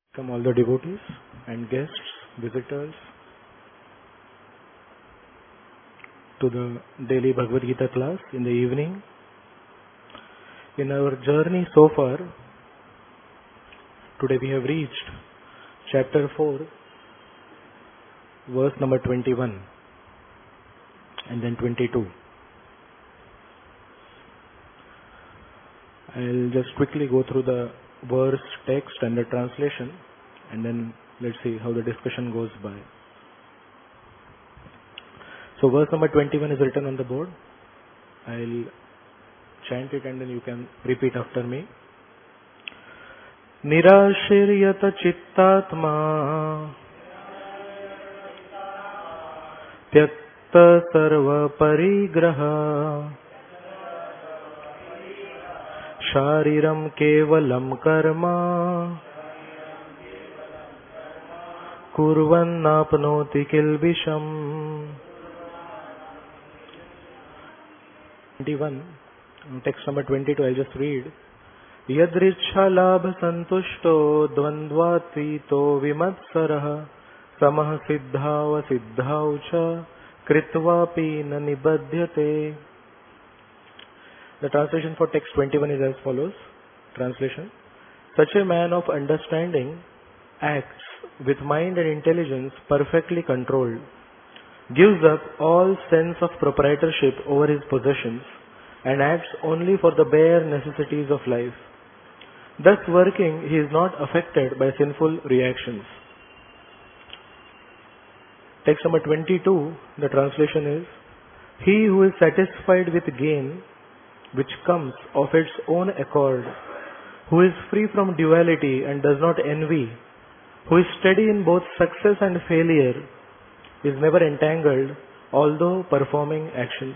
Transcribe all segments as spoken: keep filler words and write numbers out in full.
Welcome all the devotees and guests, visitors to the daily Bhagavad Gita class in the evening. In our journey so far, today we have reached chapter four, verse number twenty-one and then twenty-two. I'll just quickly go through the verse text and the translation, and then let's see how the discussion goes by. So verse number twenty-one is written on the board. I'll chant it and then you can repeat after me. Nirashiryata chittatma tyakta sarva parigraha Shariram kevalam karma kurvannapnoti kilbisham. twenty-one, text number twenty-two, I'll just read. Yadricha labha santushto dvandvatvito vimatsarah samah siddhava siddhaucha kritvapi na nibadhyate. The translation for text twenty-one is as follows. Translation. Such a man of understanding acts with mind and intelligence perfectly controlled, gives up all sense of proprietorship over his possessions, and acts only for the bare necessities of life. Thus working, he is not affected by sinful reactions. Text number twenty-two, the translation is, he who is satisfied with gain which comes of its own accord, who is free from duality and does not envy, who is steady in both success and failure, is never entangled, although performing actions.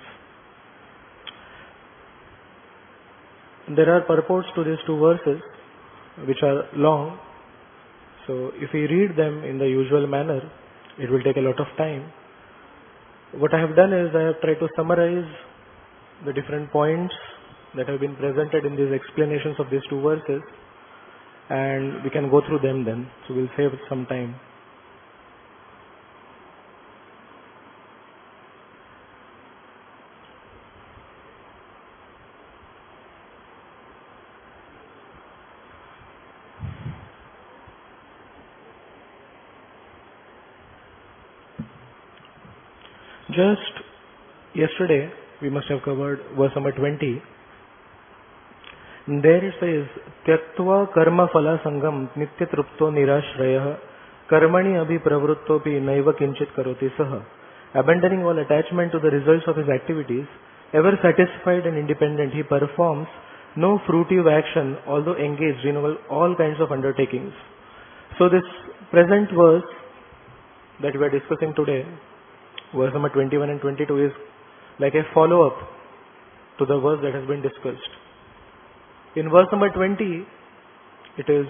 There are purports to these two verses, which are long, so if we read them in the usual manner, it will take a lot of time. What I have done is I have tried to summarize the different points that have been presented in these explanations of these two verses, and we can go through them then, so we'll save some time. Just yesterday we must have covered verse number twenty. There it says, Tyaktva karma phala sangam nitya trupto nirashrayah karmani abhi pravruttopi naiva kinchit karoti saha. Abandoning all attachment to the results of his activities, ever satisfied and independent, he performs no fruitive action, although engaged in all, all kinds of undertakings. So this present verse that we are discussing today, verse number twenty-one and twenty-two, is like a follow-up to the verse that has been discussed. In verse number twenty, it is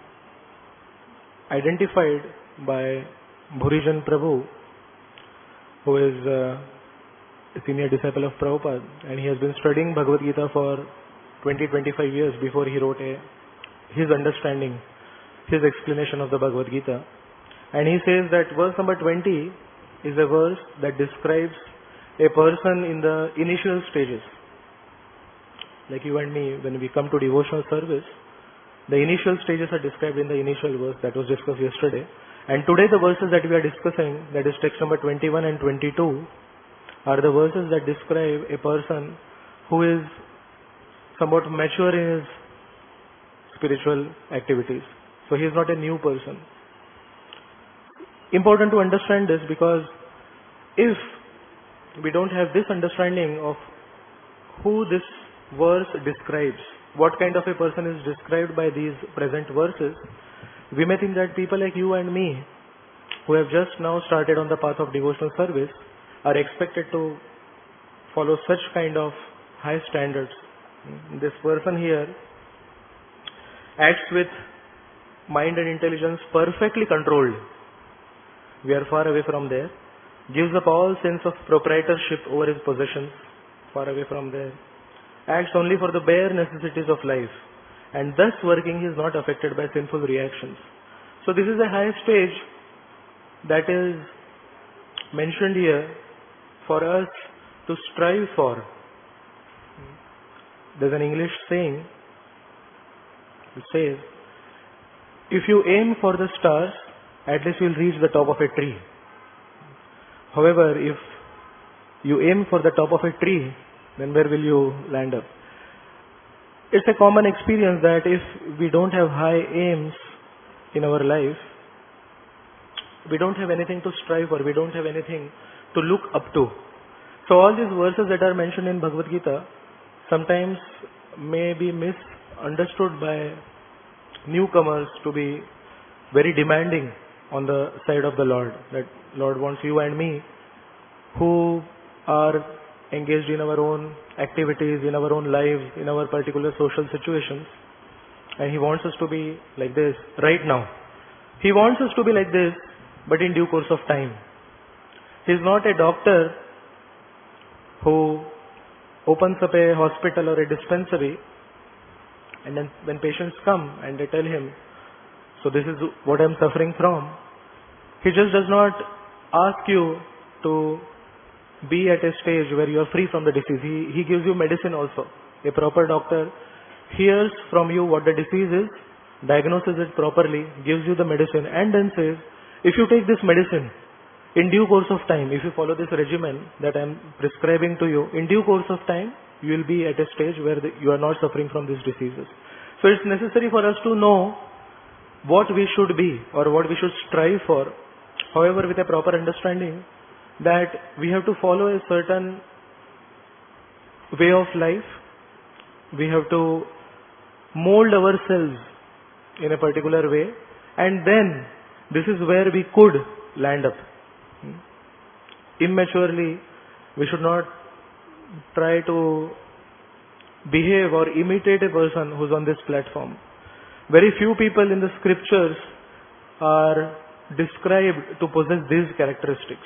identified by Bhurijan Prabhu, who is a senior disciple of Prabhupada, and he has been studying Bhagavad Gita for twenty to twenty-five years before he wrote a, his understanding, his explanation of the Bhagavad Gita. And he says that verse number twenty is a verse that describes a person in the initial stages. Like you and me, when we come to devotional service, the initial stages are described in the initial verse that was discussed yesterday. And today the verses that we are discussing, that is text number twenty-one and twenty-two, are the verses that describe a person who is somewhat mature in his spiritual activities. So he is not a new person. Important to understand this, because if we don't have this understanding of who this verse describes, what kind of a person is described by these present verses, we may think that people like you and me, who have just now started on the path of devotional service, are expected to follow such kind of high standards. This person here acts with mind and intelligence perfectly controlled. We are far away from there. Gives up all sense of proprietorship over his possessions. Far away from there. Acts only for the bare necessities of life, and thus working he is not affected by sinful reactions. So this is a high stage that is mentioned here for us to strive for. There's an English saying, it says, if you aim for the stars, at least you'll reach the top of a tree. However, if you aim for the top of a tree, then where will you land up? It's a common experience that if we don't have high aims in our life, we don't have anything to strive for, we don't have anything to look up to. So all these verses that are mentioned in Bhagavad Gita sometimes may be misunderstood by newcomers to be very demanding on the side of the Lord. That Lord wants you and me, who are engaged in our own activities, in our own lives, in our particular social situations, and He wants us to be like this right now. He wants us to be like this, but in due course of time. He is not a doctor who opens up a hospital or a dispensary, and then when patients come and they tell him, so this is what I am suffering from, he just does not ask you to be at a stage where you are free from the disease. He, he gives you medicine also. A proper doctor hears from you what the disease is, diagnoses it properly, gives you the medicine, and then says, if you take this medicine, in due course of time, if you follow this regimen that I am prescribing to you, in due course of time, you will be at a stage where the, you are not suffering from these diseases. So it's necessary for us to know what we should be or what we should strive for. However, with a proper understanding that we have to follow a certain way of life, we have to mold ourselves in a particular way, and then this is where we could land up. Immaturely, we should not try to behave or imitate a person who's on this platform. Very few people in the scriptures are described to possess these characteristics.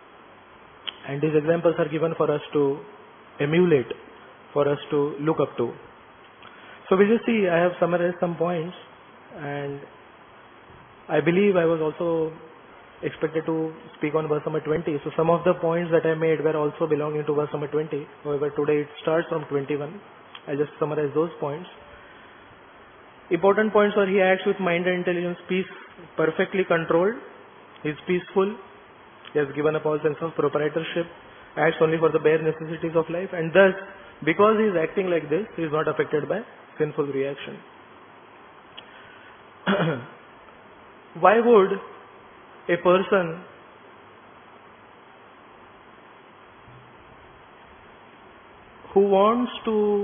And these examples are given for us to emulate, for us to look up to. So we just see, I have summarized some points, and I believe I was also expected to speak on verse number twenty. So some of the points that I made were also belonging to verse number twenty. However, today it starts from twenty-one. I'll just summarize those points. Important points are: he acts with mind and intelligence, peace perfectly controlled. He is peaceful. He has given up all sense of proprietorship. Acts only for the bare necessities of life. And thus, because he is acting like this, he is not affected by sinful reaction. Why would a person who wants to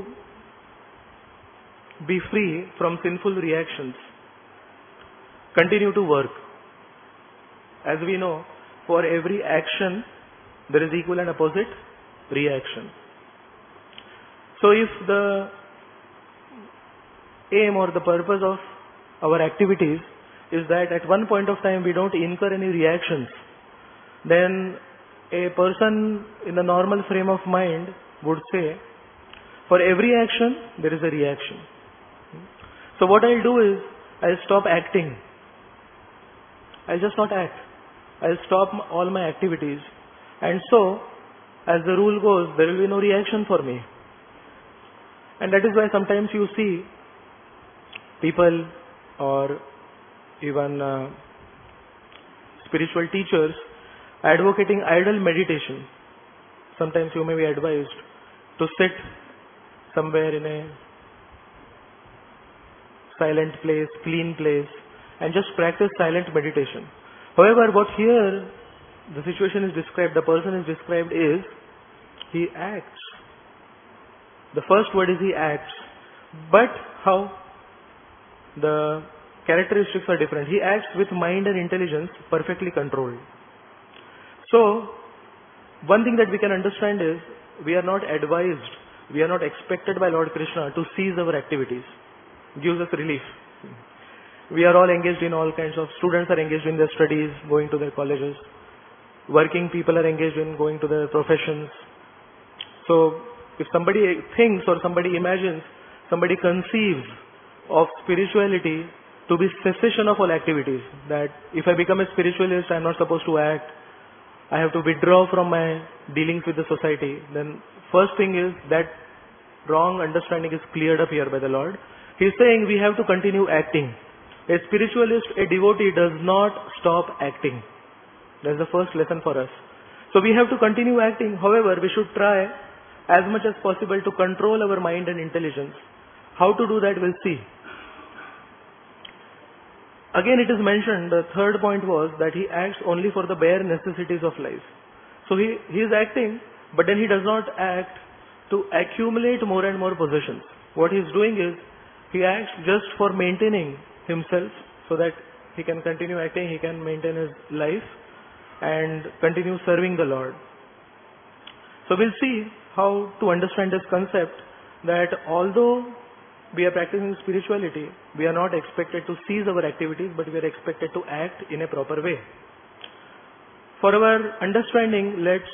be free from sinful reactions continue to work? As we know, for every action there is equal and opposite reaction. So if the aim or the purpose of our activities is that at one point of time we don't incur any reactions, then a person in the normal frame of mind would say, for every action there is a reaction. So what I'll do is, I'll stop acting. I'll just not act. I'll stop all my activities. And so, as the rule goes, there will be no reaction for me. And that is why sometimes you see people or even uh, spiritual teachers advocating idle meditation. Sometimes you may be advised to sit somewhere in a silent place, clean place, and just practice silent meditation. However, what here the situation is described, the person is described is, he acts. The first word is he acts. But how? The characteristics are different. He acts with mind and intelligence perfectly controlled. So, one thing that we can understand is, we are not advised, we are not expected by Lord Krishna to cease our activities. Gives us relief. We are all engaged in all kinds of, students are engaged in their studies, going to their colleges. Working people are engaged in going to their professions. So, if somebody thinks or somebody imagines, somebody conceives of spirituality to be cessation of all activities. That if I become a spiritualist, I'm not supposed to act. I have to withdraw from my dealings with the society. Then first thing is that wrong understanding is cleared up here by the Lord. He's saying we have to continue acting. A spiritualist, a devotee does not stop acting. That's the first lesson for us. So we have to continue acting. However, we should try as much as possible to control our mind and intelligence. How to do that, we'll see. Again, it is mentioned, the third point was that he acts only for the bare necessities of life. So he, he is acting, but then he does not act to accumulate more and more possessions. What he is doing is, he acts just for maintaining himself so that he can continue acting, he can maintain his life and continue serving the Lord. So we'll see how to understand this concept that although we are practicing spirituality, we are not expected to cease our activities, but we are expected to act in a proper way. For our understanding, let's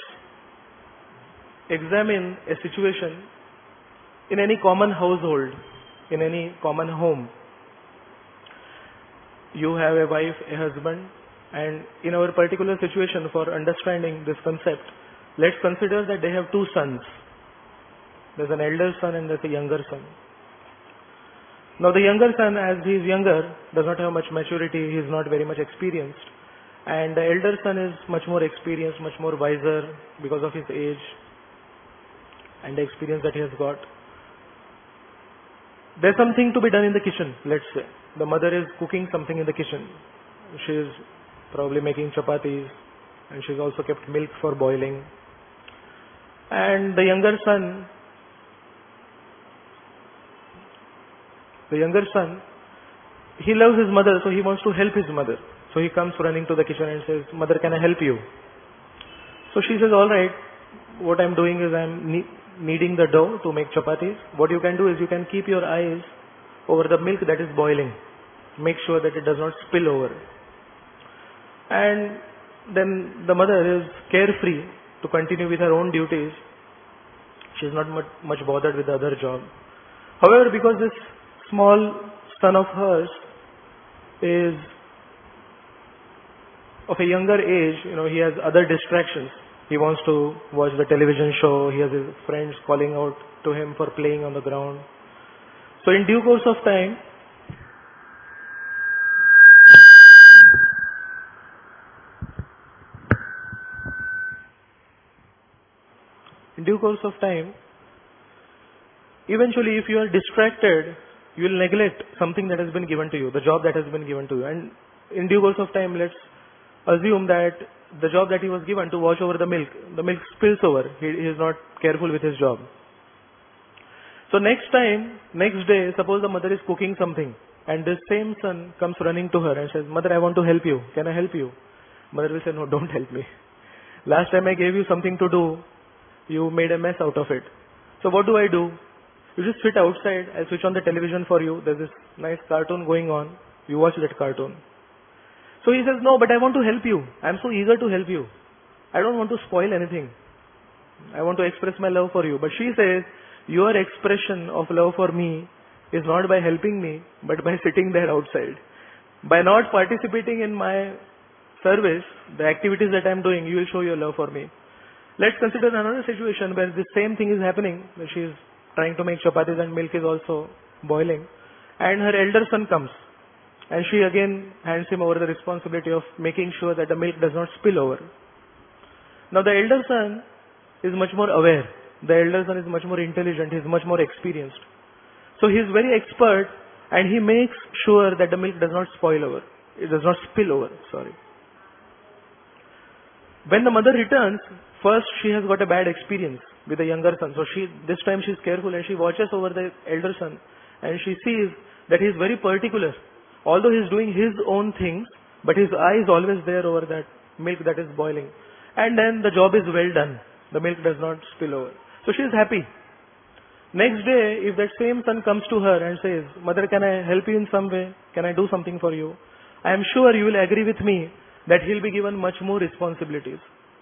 examine a situation in any common household, in any common home. You have a wife, a husband, and in our particular situation, for understanding this concept, let's consider that they have two sons. There's an elder son and there's a younger son. Now the younger son, as he is younger, does not have much maturity, he is not very much experienced. And the elder son is much more experienced, much more wiser because of his age and the experience that he has got. There's something to be done in the kitchen, let's say. The mother is cooking something in the kitchen. She is probably making chapatis and she's also kept milk for boiling. And the younger son The younger son, he loves his mother, so he wants to help his mother. So he comes running to the kitchen and says, "Mother, can I help you?" So she says, "All right, what I'm doing is I'm kne- kneading the dough to make chapatis. What you can do is you can keep your eyes over the milk that is boiling. Make sure that it does not spill over." And then the mother is carefree to continue with her own duties. She is not much, much bothered with the other job. However, because this small son of hers is of a younger age, you know, he has other distractions. He wants to watch the television show. He has his friends calling out to him for playing on the ground. So in due course of time, in due course of time, eventually if you are distracted, you will neglect something that has been given to you, the job that has been given to you. And in due course of time, let's assume that the job that he was given to watch over the milk, the milk spills over. He, he is not careful with his job. So next time, next day, suppose the mother is cooking something and this same son comes running to her and says, "Mother, I want to help you. Can I help you?" Mother will say, "No, don't help me. Last time I gave you something to do, you made a mess out of it. So what do I do? You just sit outside, I switch on the television for you. There's this nice cartoon going on. You watch that cartoon." So he says, "No, but I want to help you. I'm so eager to help you. I don't want to spoil anything. I want to express my love for you." But she says, "Your expression of love for me is not by helping me, but by sitting there outside. By not participating in my service, the activities that I'm doing, you will show your love for me." Let's consider another situation where the same thing is happening. She is trying to make chapatis and milk is also boiling. And her elder son comes. And she again hands him over the responsibility of making sure that the milk does not spill over. Now the elder son is much more aware. The elder son is much more intelligent. He is much more experienced. So he is very expert and he makes sure that the milk does not spoil over. It does not spill over, sorry. When the mother returns, first she has got a bad experience with the younger son. So she, this time she is careful and she watches over the elder son and she sees that he is very particular. Although he is doing his own things, but his eye is always there over that milk that is boiling. And then the job is well done. The milk does not spill over. So she is happy. Next day, if that same son comes to her and says, "Mother, can I help you in some way? Can I do something for you?" I am sure you will agree with me that he will be given much more responsibilities.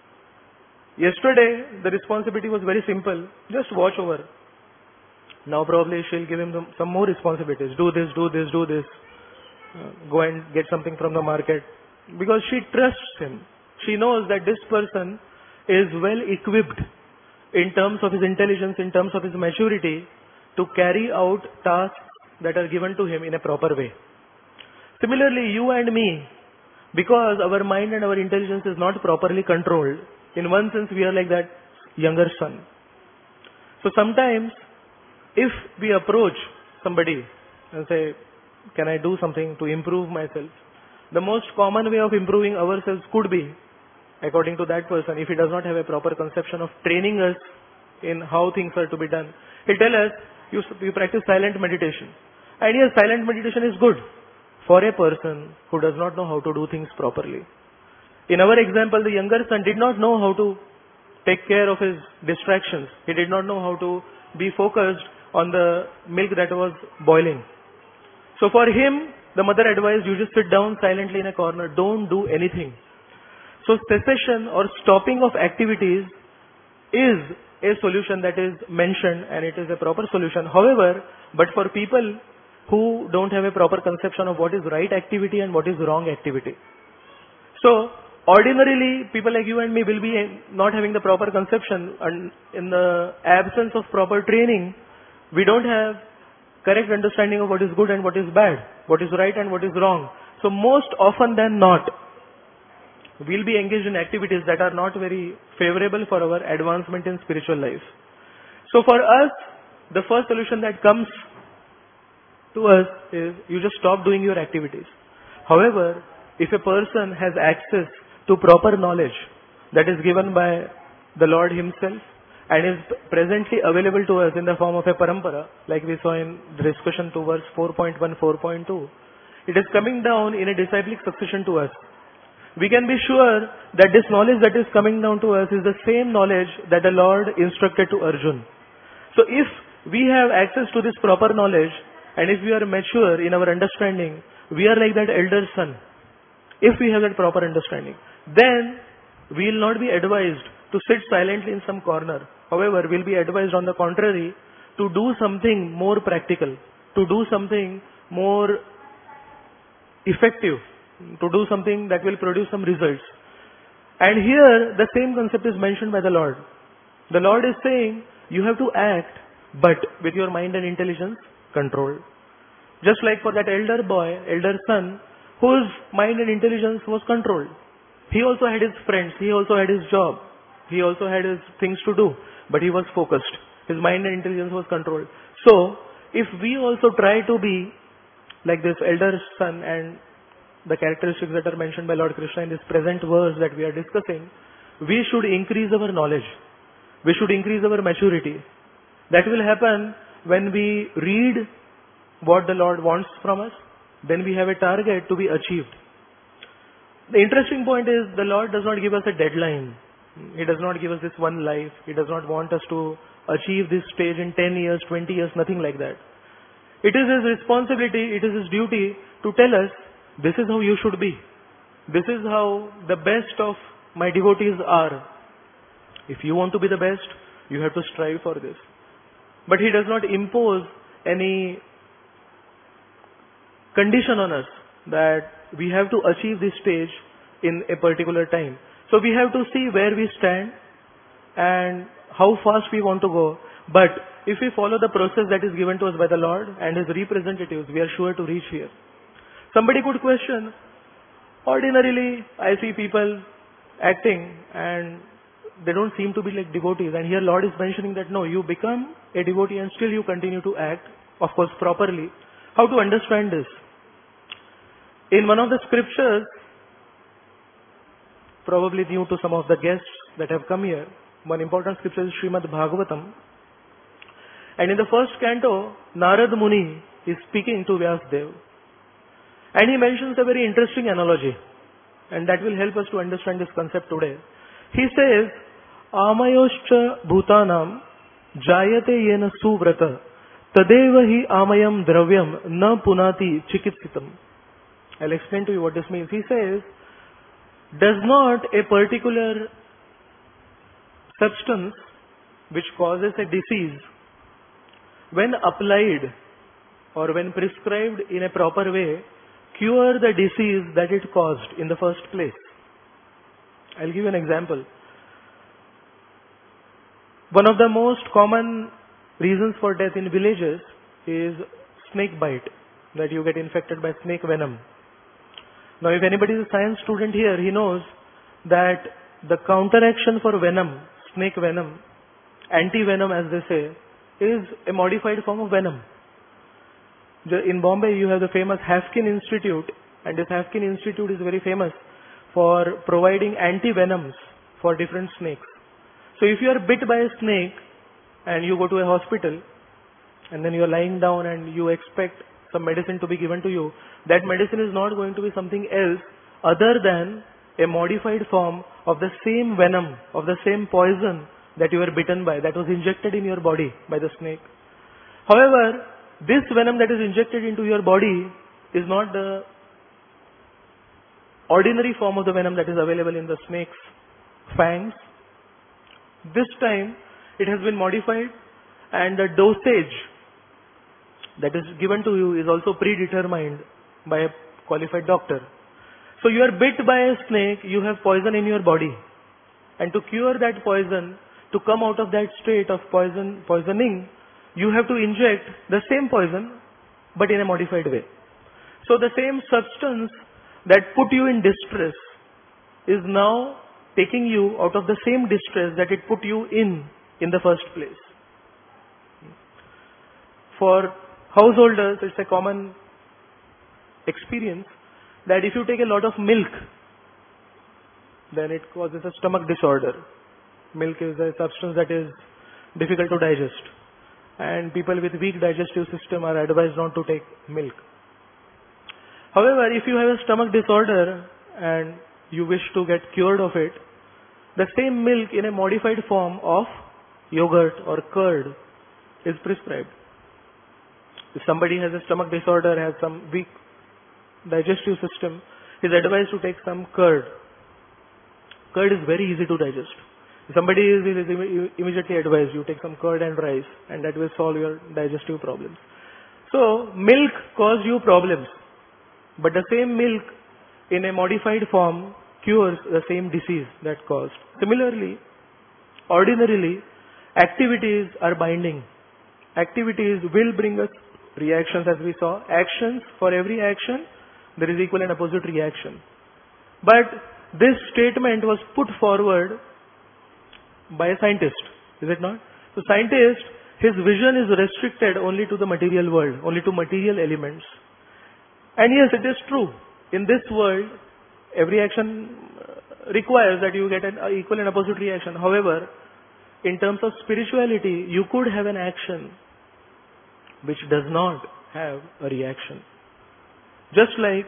Yesterday, the responsibility was very simple. Just watch over. Now probably she'll give him some more responsibilities. Do this, do this, do this. uh, go and get something from the market, because she trusts him. She knows that this person is well equipped in terms of his intelligence, in terms of his maturity, to carry out tasks that are given to him in a proper way. Similarly, you and me, because our mind and our intelligence is not properly controlled, in one sense we are like that younger son. So sometimes if we approach somebody and say, can I do something to improve myself? The most common way of improving ourselves could be, according to that person, if he does not have a proper conception of training us in how things are to be done, he'll tell us, you, you practice silent meditation. And yes, silent meditation is good for a person who does not know how to do things properly. In our example, the younger son did not know how to take care of his distractions. He did not know how to be focused on the milk that was boiling. So for him, the mother advised, you just sit down silently in a corner, don't do anything. So cessation or stopping of activities is a solution that is mentioned, and it is a proper solution. However, but for people who don't have a proper conception of what is right activity and what is wrong activity. So ordinarily, people like you and me will be not having the proper conception, and in the absence of proper training, we don't have correct understanding of what is good and what is bad, what is right and what is wrong. So most often than not, we'll be engaged in activities that are not very favorable for our advancement in spiritual life. So for us, the first solution that comes to us is you just stop doing your activities. However, if a person has access to proper knowledge that is given by the Lord himself and is presently available to us in the form of a parampara, like we saw in the discussion to verse four point one, four point two, it is coming down in a disciplic succession to us. We can be sure that this knowledge that is coming down to us is the same knowledge that the Lord instructed to Arjun. So if we have access to this proper knowledge, and if we are mature in our understanding, we are like that elder son. If we have that proper understanding, then we will not be advised to sit silently in some corner. However, we will be advised on the contrary to do something more practical, to do something more effective, to do something that will produce some results. And here the same concept is mentioned by the Lord. The Lord is saying you have to act, but with your mind and intelligence controlled. Just like for that elder boy, elder son, whose mind and intelligence was controlled. He also had his friends, he also had his job, he also had his things to do, but he was focused. His mind and intelligence was controlled. So, if we also try to be like this elder son and the characteristics that are mentioned by Lord Krishna in this present verse that we are discussing, we should increase our knowledge. We should increase our maturity. That will happen when we read what the Lord wants from us. Then we have a target to be achieved. The interesting point is the Lord does not give us a deadline. He does not give us this one life. He does not want us to achieve this stage in ten years, twenty years, nothing like that. It is His responsibility, it is His duty to tell us, this is how you should be. This is how the best of my devotees are. If you want to be the best, you have to strive for this. But He does not impose any condition on us that we have to achieve this stage in a particular time. So we have to see where we stand and how fast we want to go. But if we follow the process that is given to us by the Lord and His representatives, we are sure to reach here. Somebody could question, ordinarily I see people acting and they don't seem to be like devotees. And here Lord is mentioning that no, you become a devotee and still you continue to act, of course, properly. How to understand this? In one of the scriptures, probably new to some of the guests that have come here, one important scripture is Srimad Bhagavatam. And in the first canto, Narad Muni is speaking to Vyasdev. And he mentions a very interesting analogy. And that will help us to understand this concept today. He says, Amayoscha bhutanam jayate yena suvrata tadeva hi amayam dravyam na punati chikitsitam. I'll explain to you what this means. He says, does not a particular substance which causes a disease, when applied or when prescribed in a proper way, cure the disease that it caused in the first place. I'll give you an example. One of the most common reasons for death in villages is snake bite, that you get infected by snake venom. Now, if anybody is a science student here, he knows that the counteraction for venom, snake venom, anti-venom as they say, is a modified form of venom. In Bombay, you have the famous Haskell Institute, and this Haskell Institute is very famous for providing anti-venoms for different snakes. So if you are bit by a snake and you go to a hospital and then you are lying down and you expect some medicine to be given to you, that medicine is not going to be something else other than a modified form of the same venom, of the same poison that you were bitten by, that was injected in your body by the snake. However, this venom that is injected into your body is not the ordinary form of the venom that is available in the snake's fangs. This time it has been modified, and the dosage that is given to you is also predetermined by a qualified doctor. So you are bit by a snake, you have poison in your body, and to cure that poison, to come out of that state of poison poisoning, you have to inject the same poison but in a modified way. So the same substance that put you in distress is now taking you out of the same distress that it put you in in the first place. For householders, it's a common experience that if you take a lot of milk, then it causes a stomach disorder. Milk is a substance that is difficult to digest, and people with weak digestive system are advised not to take milk. However, if you have a stomach disorder and you wish to get cured of it, the same milk in a modified form of yogurt or curd is prescribed. If somebody has a stomach disorder, has some weak digestive system, he is advised to take some curd. Curd is very easy to digest. If somebody is, is immediately advised, you take some curd and rice, and that will solve your digestive problems. So, milk causes you problems, but the same milk in a modified form cures the same disease that caused. Similarly, ordinarily, activities are binding. Activities will bring us reactions, as we saw. Actions, for every action, there is equal and opposite reaction. But this statement was put forward by a scientist, is it not? So scientist, his vision is restricted only to the material world, only to material elements. And yes, it is true. In this world, every action requires that you get an equal and opposite reaction. However, in terms of spirituality, you could have an action which does not have a reaction. Just like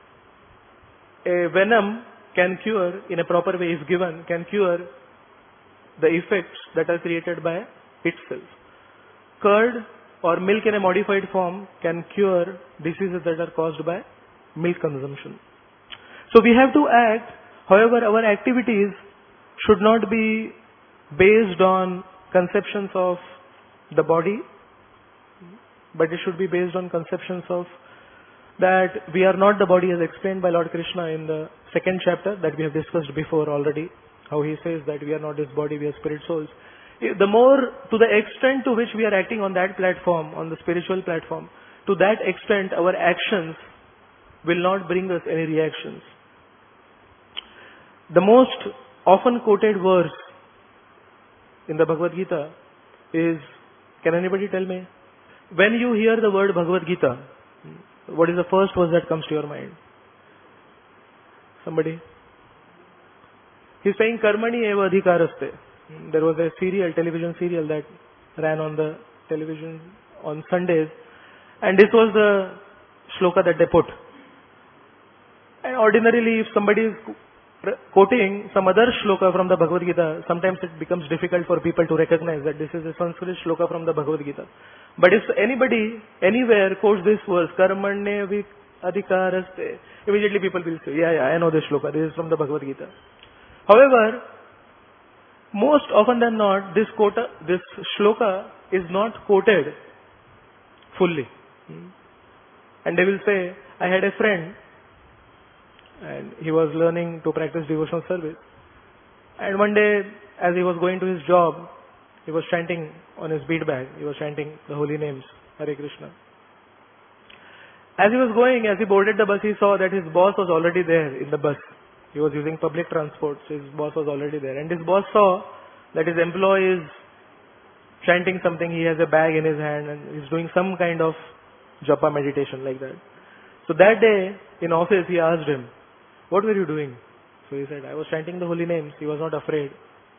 a venom can cure in a proper way, if given, can cure the effects that are created by itself. Curd or milk in a modified form can cure diseases that are caused by milk consumption. So we have to act, however, our activities should not be based on conceptions of the body, but it should be based on conceptions of that we are not the body, as explained by Lord Krishna in the second chapter that we have discussed before already, how he says that we are not this body, we are spirit souls. The more, to the extent to which we are acting on that platform, on the spiritual platform, to that extent our actions will not bring us any reactions. The most often quoted verse in the Bhagavad Gita is, can anybody tell me? When you hear the word Bhagavad Gita, what is the first verse that comes to your mind? Somebody? He's saying Karmani eva adhikaraste. There was a serial, television serial that ran on the television on Sundays, and this was the shloka that they put. And ordinarily, if somebody is quoting some other shloka from the Bhagavad Gita, sometimes it becomes difficult for people to recognize that this is a Sanskrit shloka from the Bhagavad Gita. But if anybody, anywhere quotes this verse, Karmanye adhikaraste, immediately people will say, yeah, yeah, I know this shloka, this is from the Bhagavad Gita. However, most often than not, this quota, this shloka is not quoted fully. And they will say, I had a friend and he was learning to practice devotional service. And one day, as he was going to his job, he was chanting on his bead bag. He was chanting the holy names, Hare Krishna. As he was going, as he boarded the bus, he saw that his boss was already there in the bus. He was using public transport, so his boss was already there. And his boss saw that his employee is chanting something. He has a bag in his hand and he's doing some kind of japa meditation like that. So that day, in office, he asked him, what were you doing? So he said, I was chanting the holy names. He was not afraid.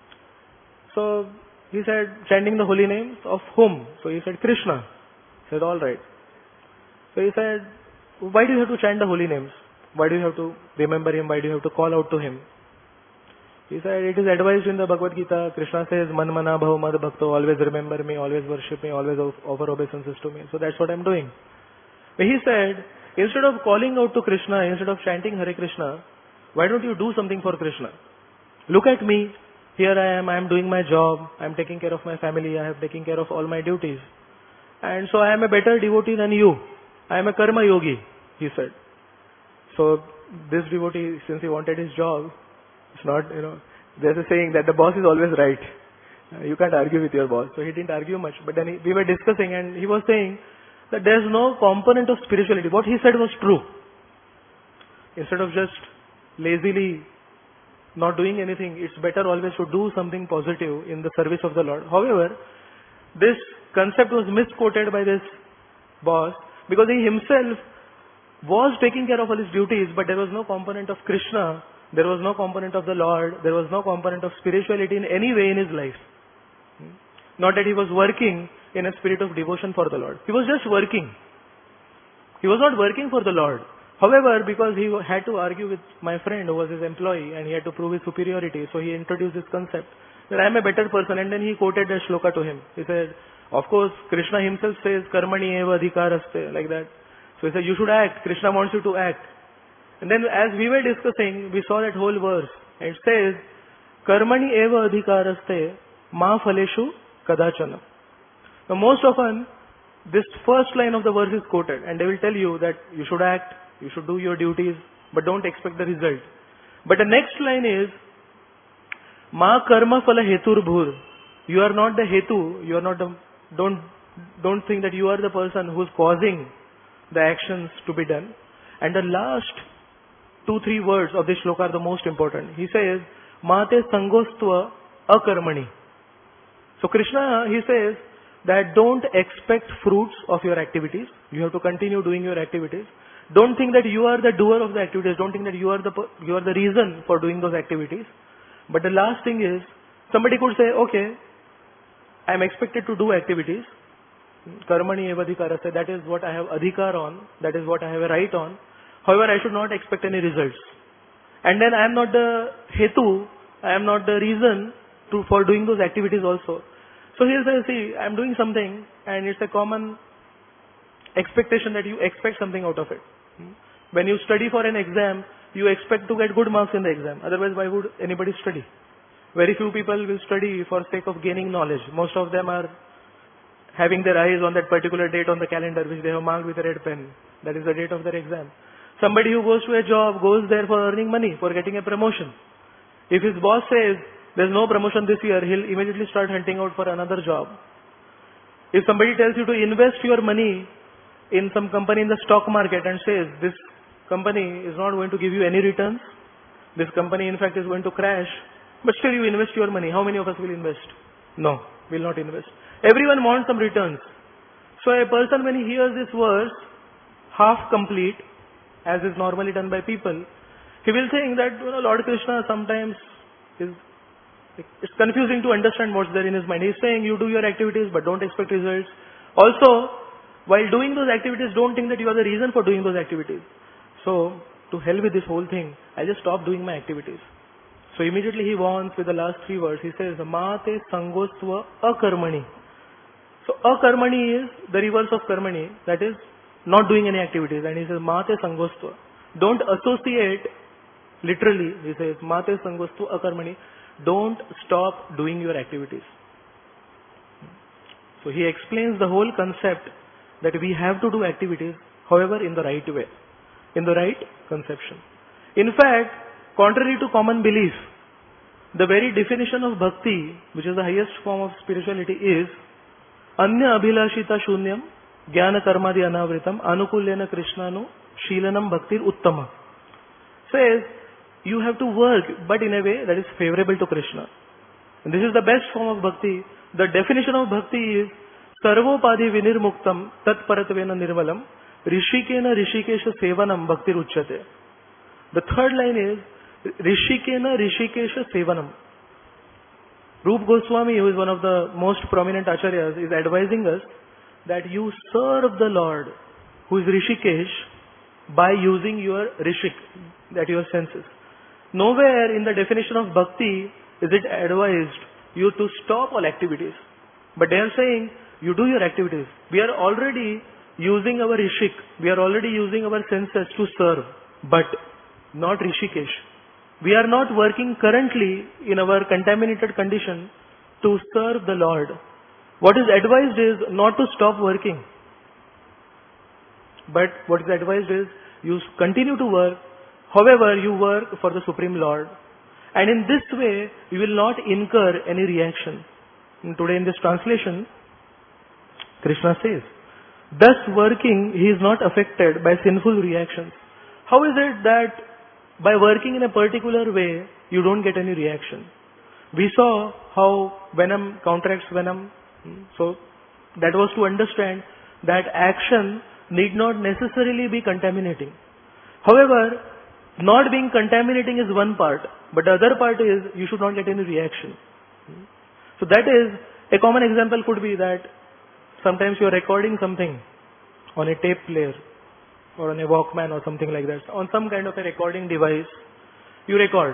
So he said, chanting the holy names of whom? So he said, Krishna. He said, all right. So he said, why do you have to chant the holy names? Why do you have to remember him? Why do you have to call out to him? He said, it is advised in the Bhagavad Gita. Krishna says, Man mana bhav mad bhakto, always remember me, always worship me, always offer obeisances to me. So that's what I'm doing. But he said, instead of calling out to Krishna, instead of chanting Hare Krishna, why don't you do something for Krishna? Look at me. Here I am. I am doing my job. I am taking care of my family. I have taken care of all my duties. And so I am a better devotee than you. I am a karma yogi, he said. So this devotee, since he wanted his job, it's not, you know, there's a saying that the boss is always right. Uh, you can't argue with your boss. So he didn't argue much. But then he, we were discussing and he was saying that there's no component of spirituality. What he said was true. Instead of just lazily not doing anything, it's better always to do something positive in the service of the Lord. However, this concept was misquoted by this boss because he himself was taking care of all his duties, but there was no component of Krishna, there was no component of the Lord, there was no component of spirituality in any way in his life. Not that he was working in a spirit of devotion for the Lord. He was just working. He was not working for the Lord. However, because he had to argue with my friend who was his employee and he had to prove his superiority, so he introduced this concept that I am a better person, and then he quoted the shloka to him. He said, of course, Krishna himself says, Karmani eva adhikaraste, like that. So he said, you should act. Krishna wants you to act. And then as we were discussing, we saw that whole verse. It says, Karmani eva adhikaraste ma phaleshu kadachana. Now most often, this first line of the verse is quoted and they will tell you that you should act, you should do your duties, but don't expect the result. But the next line is, Ma karma phala hetur bhur. You are not the hetu, you are not the, don't, don't think that you are the person who is causing the actions to be done. And the last two, three words of this shloka are the most important. He says, Mate sangostva akarmani. So Krishna, he says that don't expect fruits of your activities. You have to continue doing your activities. Don't think that you are the doer of the activities. Don't think that you are the, you are the reason for doing those activities. But the last thing is, somebody could say, okay, I am expected to do activities. Karmani eva adhikarasya, that is what I have adhikar on, that is what I have a right on. However, I should not expect any results. And then I am not the hetu, I am not the reason to, for doing those activities also. So he says, see, I am doing something and it's a common expectation that you expect something out of it. When you study for an exam, you expect to get good marks in the exam. Otherwise, why would anybody study? Very few people will study for sake of gaining knowledge. Most of them are having their eyes on that particular date on the calendar which they have marked with a red pen. That is the date of their exam. Somebody who goes to a job goes there for earning money, for getting a promotion. If his boss says there's no promotion this year, he'll immediately start hunting out for another job. If somebody tells you to invest your money in some company in the stock market and says this company is not going to give you any returns, this company in fact is going to crash, but still you invest your money, how many of us will invest? No, will not invest. Everyone wants some returns. So a person, when he hears this verse half complete, as is normally done by people, he will think that, you know, Lord Krishna sometimes is, it's confusing to understand what's there in his mind. He's saying you do your activities but don't expect results. Also, while doing those activities, don't think that you are the reason for doing those activities. So, to hell with this whole thing, I'll just stop doing my activities. So immediately he warns with the last three words. He says, Mate sangostva akarmani. So akarmani is the reverse of karmani, that is not doing any activities. And he says, Mate sangostva. Don't associate, literally, he says, Mate sangostva akarmani. Don't stop doing your activities. So he explains the whole concept that we have to do activities. however in the right way, in the right conception. In fact, contrary to common belief, the very definition of bhakti, which is the highest form of spirituality, is Anya abhilashita shunyam jnana karmadi anavritam anukulyena krishnanu shilanam bhaktir uttama. Says, you have to work, but in a way that is favorable to Krishna. And this is the best form of bhakti. The definition of bhakti is sarvopadi vinirmuktam tat paratvena nirvalam rishikena rishikesha sevanam bhaktir uchyate. The third line is rishikena rishikesha sevanam. Rup Goswami, who is one of the most prominent acharyas, is advising us that you serve the Lord, who is Rishikesh, by using your rishik, that your senses. Nowhere in the definition of bhakti is it advised you to stop all activities. But they are saying, you do your activities. We are already using our rishik, we are already using our senses to serve, but not Rishikesh. We are not working currently in our contaminated condition to serve the Lord. What is advised is not to stop working. But what is advised is you continue to work, however you work for the Supreme Lord. And in this way, you will not incur any reaction. And today in this translation, Krishna says, thus working, he is not affected by sinful reactions. How is it that by working in a particular way, you don't get any reaction? We saw how venom counteracts venom. So that was to understand that action need not necessarily be contaminating. However, not being contaminating is one part, but the other part is you should not get any reaction. So that is, a common example could be that sometimes you are recording something on a tape player or on a Walkman or something like that, on some kind of a recording device, you record.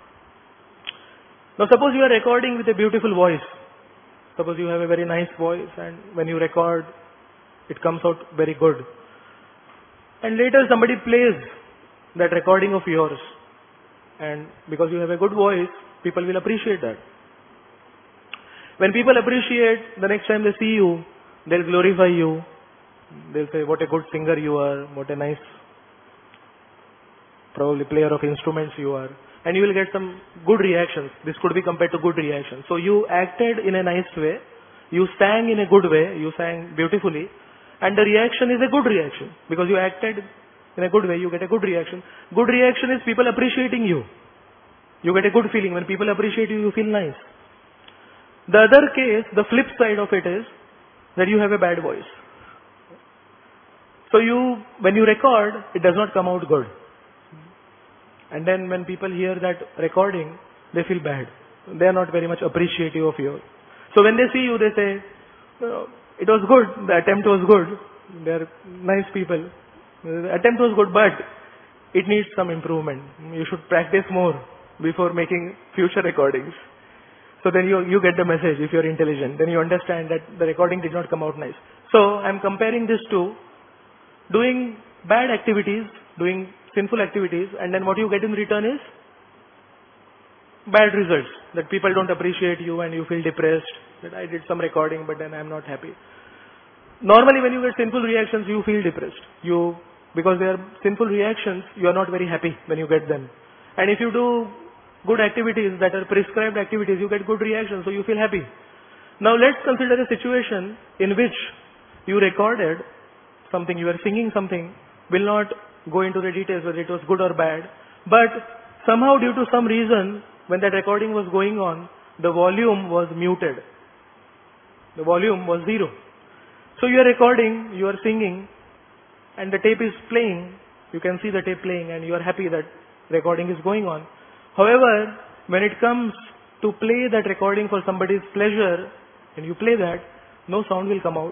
Now suppose you are recording with a beautiful voice. Suppose you have a very nice voice, and when you record, it comes out very good. And later somebody plays that recording of yours, and because you have a good voice, people will appreciate that. When people appreciate, the next time they see you, they'll glorify you. They'll say, what a good singer you are, what a nice, probably player of instruments you are. And you will get some good reactions. This could be compared to good reactions. So you acted in a nice way, you sang in a good way, you sang beautifully, and the reaction is a good reaction. Because you acted in a good way, you get a good reaction. Good reaction is people appreciating you. You get a good feeling. When people appreciate you, you feel nice. The other case, the flip side of it is that you have a bad voice. So you, when you record, it does not come out good. And then when people hear that recording, they feel bad. They are not very much appreciative of you. So when they see you, they say, oh, it was good, the attempt was good. They are nice people. The attempt was good, but it needs some improvement. You should practice more before making future recordings. So then you, you get the message if you are intelligent. Then you understand that the recording did not come out nice. So I am comparing this to doing bad activities, doing sinful activities, and then what you get in return is bad results. That people don't appreciate you and you feel depressed. That I did some recording but then I am not happy. Normally when you get sinful reactions, you feel depressed. You, because they are sinful reactions, you are not very happy when you get them. And if you do good activities that are prescribed activities, you get good reactions, so you feel happy. Now let's consider a situation in which you recorded something, you are singing something, will not go into the details whether it was good or bad, but somehow due to some reason, when that recording was going on, the volume was muted. The volume was zero. So you are recording, you are singing, and the tape is playing. You can see the tape playing and you are happy that recording is going on. However, when it comes to play that recording for somebody's pleasure, and you play that, no sound will come out.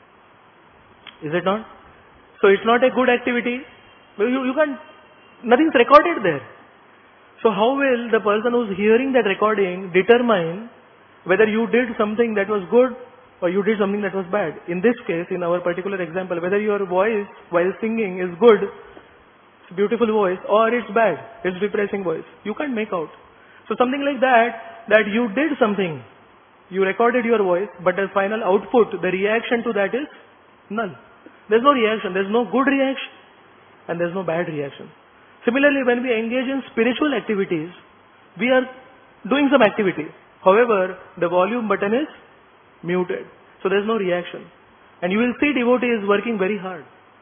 Is it not? So it's not a good activity. You, you can't, nothing's recorded there. So how will the person who's hearing that recording determine whether you did something that was good or you did something that was bad? In this case, in our particular example, whether your voice while singing is good, it's a beautiful voice, or it's bad, it's depressing voice. You can't make out. So something like that, that you did something, you recorded your voice, but the final output, the reaction to that is null. There's no reaction. There's no good reaction and there's no bad reaction. Similarly, when we engage in spiritual activities, we are doing some activity. However, the volume button is muted. So there's no reaction. And you will see devotees working very hard.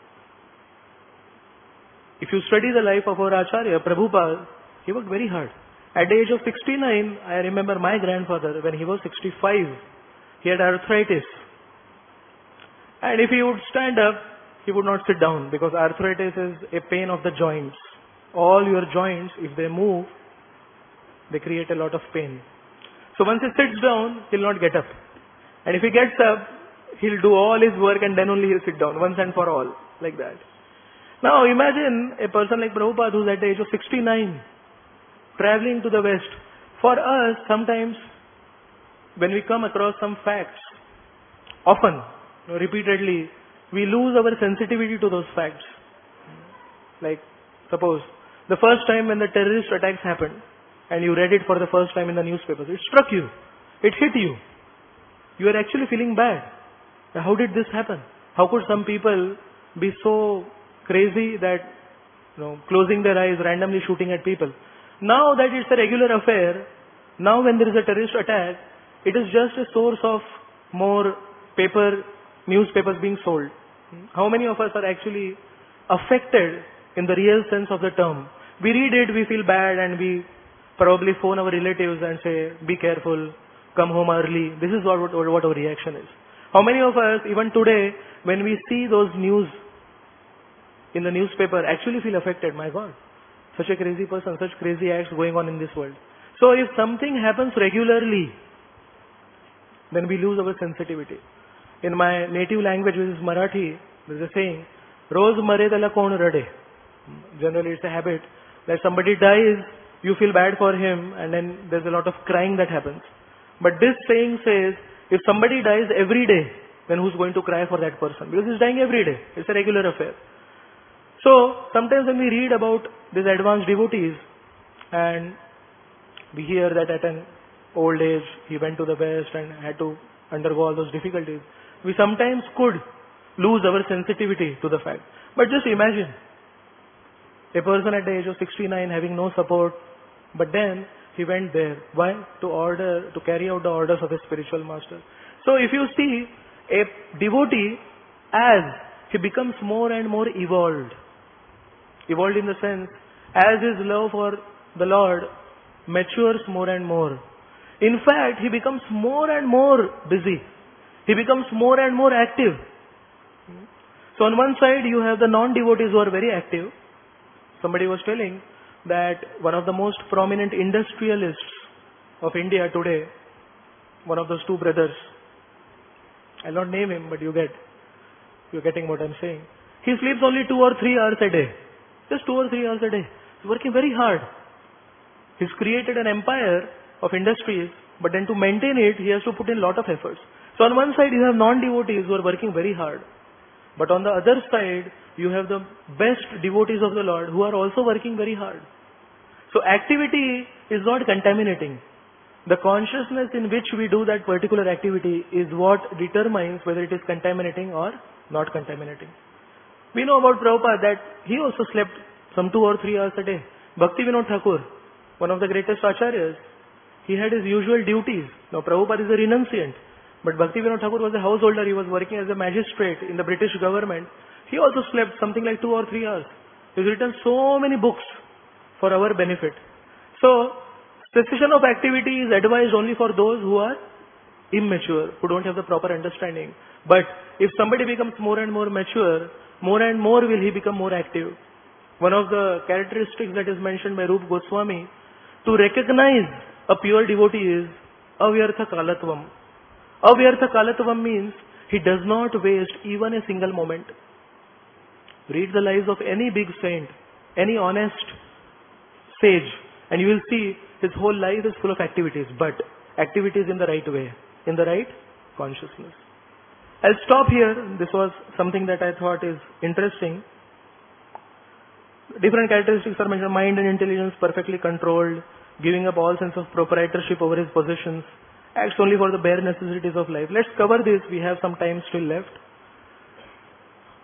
If you study the life of our Acharya, Prabhupada, he worked very hard. At the age of sixty-nine, I remember my grandfather, when he was sixty-five, he had arthritis. And if he would stand up, he would not sit down because arthritis is a pain of the joints. All your joints, if they move, they create a lot of pain. So once he sits down, he'll not get up. And if he gets up, he'll do all his work and then only he'll sit down, once and for all, like that. Now imagine a person like Prabhupada who's at the age of sixty-nine, traveling to the West. For us, sometimes, when we come across some facts, often, you know, repeatedly, we lose our sensitivity to those facts. Like, suppose, the first time when the terrorist attacks happened, and you read it for the first time in the newspapers, it struck you. It hit you. You are actually feeling bad. How did this happen? How could some people be so crazy that, you know, closing their eyes, randomly shooting at people? Now that it's a regular affair, now when there is a terrorist attack, it is just a source of more paper, newspapers being sold. How many of us are actually affected in the real sense of the term? We read it, we feel bad, and we probably phone our relatives and say, be careful, come home early. This is what, what, what our reaction is. How many of us, even today, when we see those news in the newspaper, actually feel affected? My God, such a crazy person, such crazy acts going on in this world. So if something happens regularly, then we lose our sensitivity. In my native language, which is Marathi, there is a saying, Roz mare tala kon rade. Generally, it's a habit that somebody dies, you feel bad for him, and then there's a lot of crying that happens. But this saying says, if somebody dies every day, then who's going to cry for that person? Because he's dying every day. It's a regular affair. So, sometimes when we read about these advanced devotees, and we hear that at an old age, he went to the West and had to undergo all those difficulties, we sometimes could lose our sensitivity to the fact. But just imagine, a person at the age of sixty-nine having no support, but then he went there. Why? To order, to carry out the orders of his spiritual master. So if you see a devotee, as he becomes more and more evolved, evolved in the sense, as his love for the Lord matures more and more. In fact, he becomes more and more busy. He becomes more and more active. So on one side, you have the non-devotees who are very active. Somebody was telling that one of the most prominent industrialists of India today, one of those two brothers, I'll not name him, but you get, you're getting what I'm saying. He sleeps only two or three hours a day. Just two or three hours a day. He's working very hard. He's created an empire of industries, but then to maintain it, he has to put in a lot of efforts. So on one side, you have non-devotees who are working very hard. But on the other side, you have the best devotees of the Lord who are also working very hard. So activity is not contaminating. The consciousness in which we do that particular activity is what determines whether it is contaminating or not contaminating. We know about Prabhupada that he also slept some two or three hours a day. Bhakti Vinod Thakur, one of the greatest acharyas, he had his usual duties. Now Prabhupada is a renunciant, but Bhakti Vinod Thakur was a householder. He was working as a magistrate in the British government. He also slept something like two or three hours. He's written so many books for our benefit. So, cessation of activity is advised only for those who are immature, who don't have the proper understanding. But if somebody becomes more and more mature, more and more will he become more active. One of the characteristics that is mentioned by Rupa Goswami, to recognize a pure devotee is avyartha kalatvam. Avyartha kalatvam means he does not waste even a single moment. Read the lives of any big saint, any honest sage, and you will see his whole life is full of activities, but activities in the right way, in the right consciousness. I'll stop here. This was something that I thought is interesting. Different characteristics are mentioned: mind and intelligence perfectly controlled, giving up all sense of proprietorship over his possessions, acts only for the bare necessities of life. Let's cover this. We have some time still left.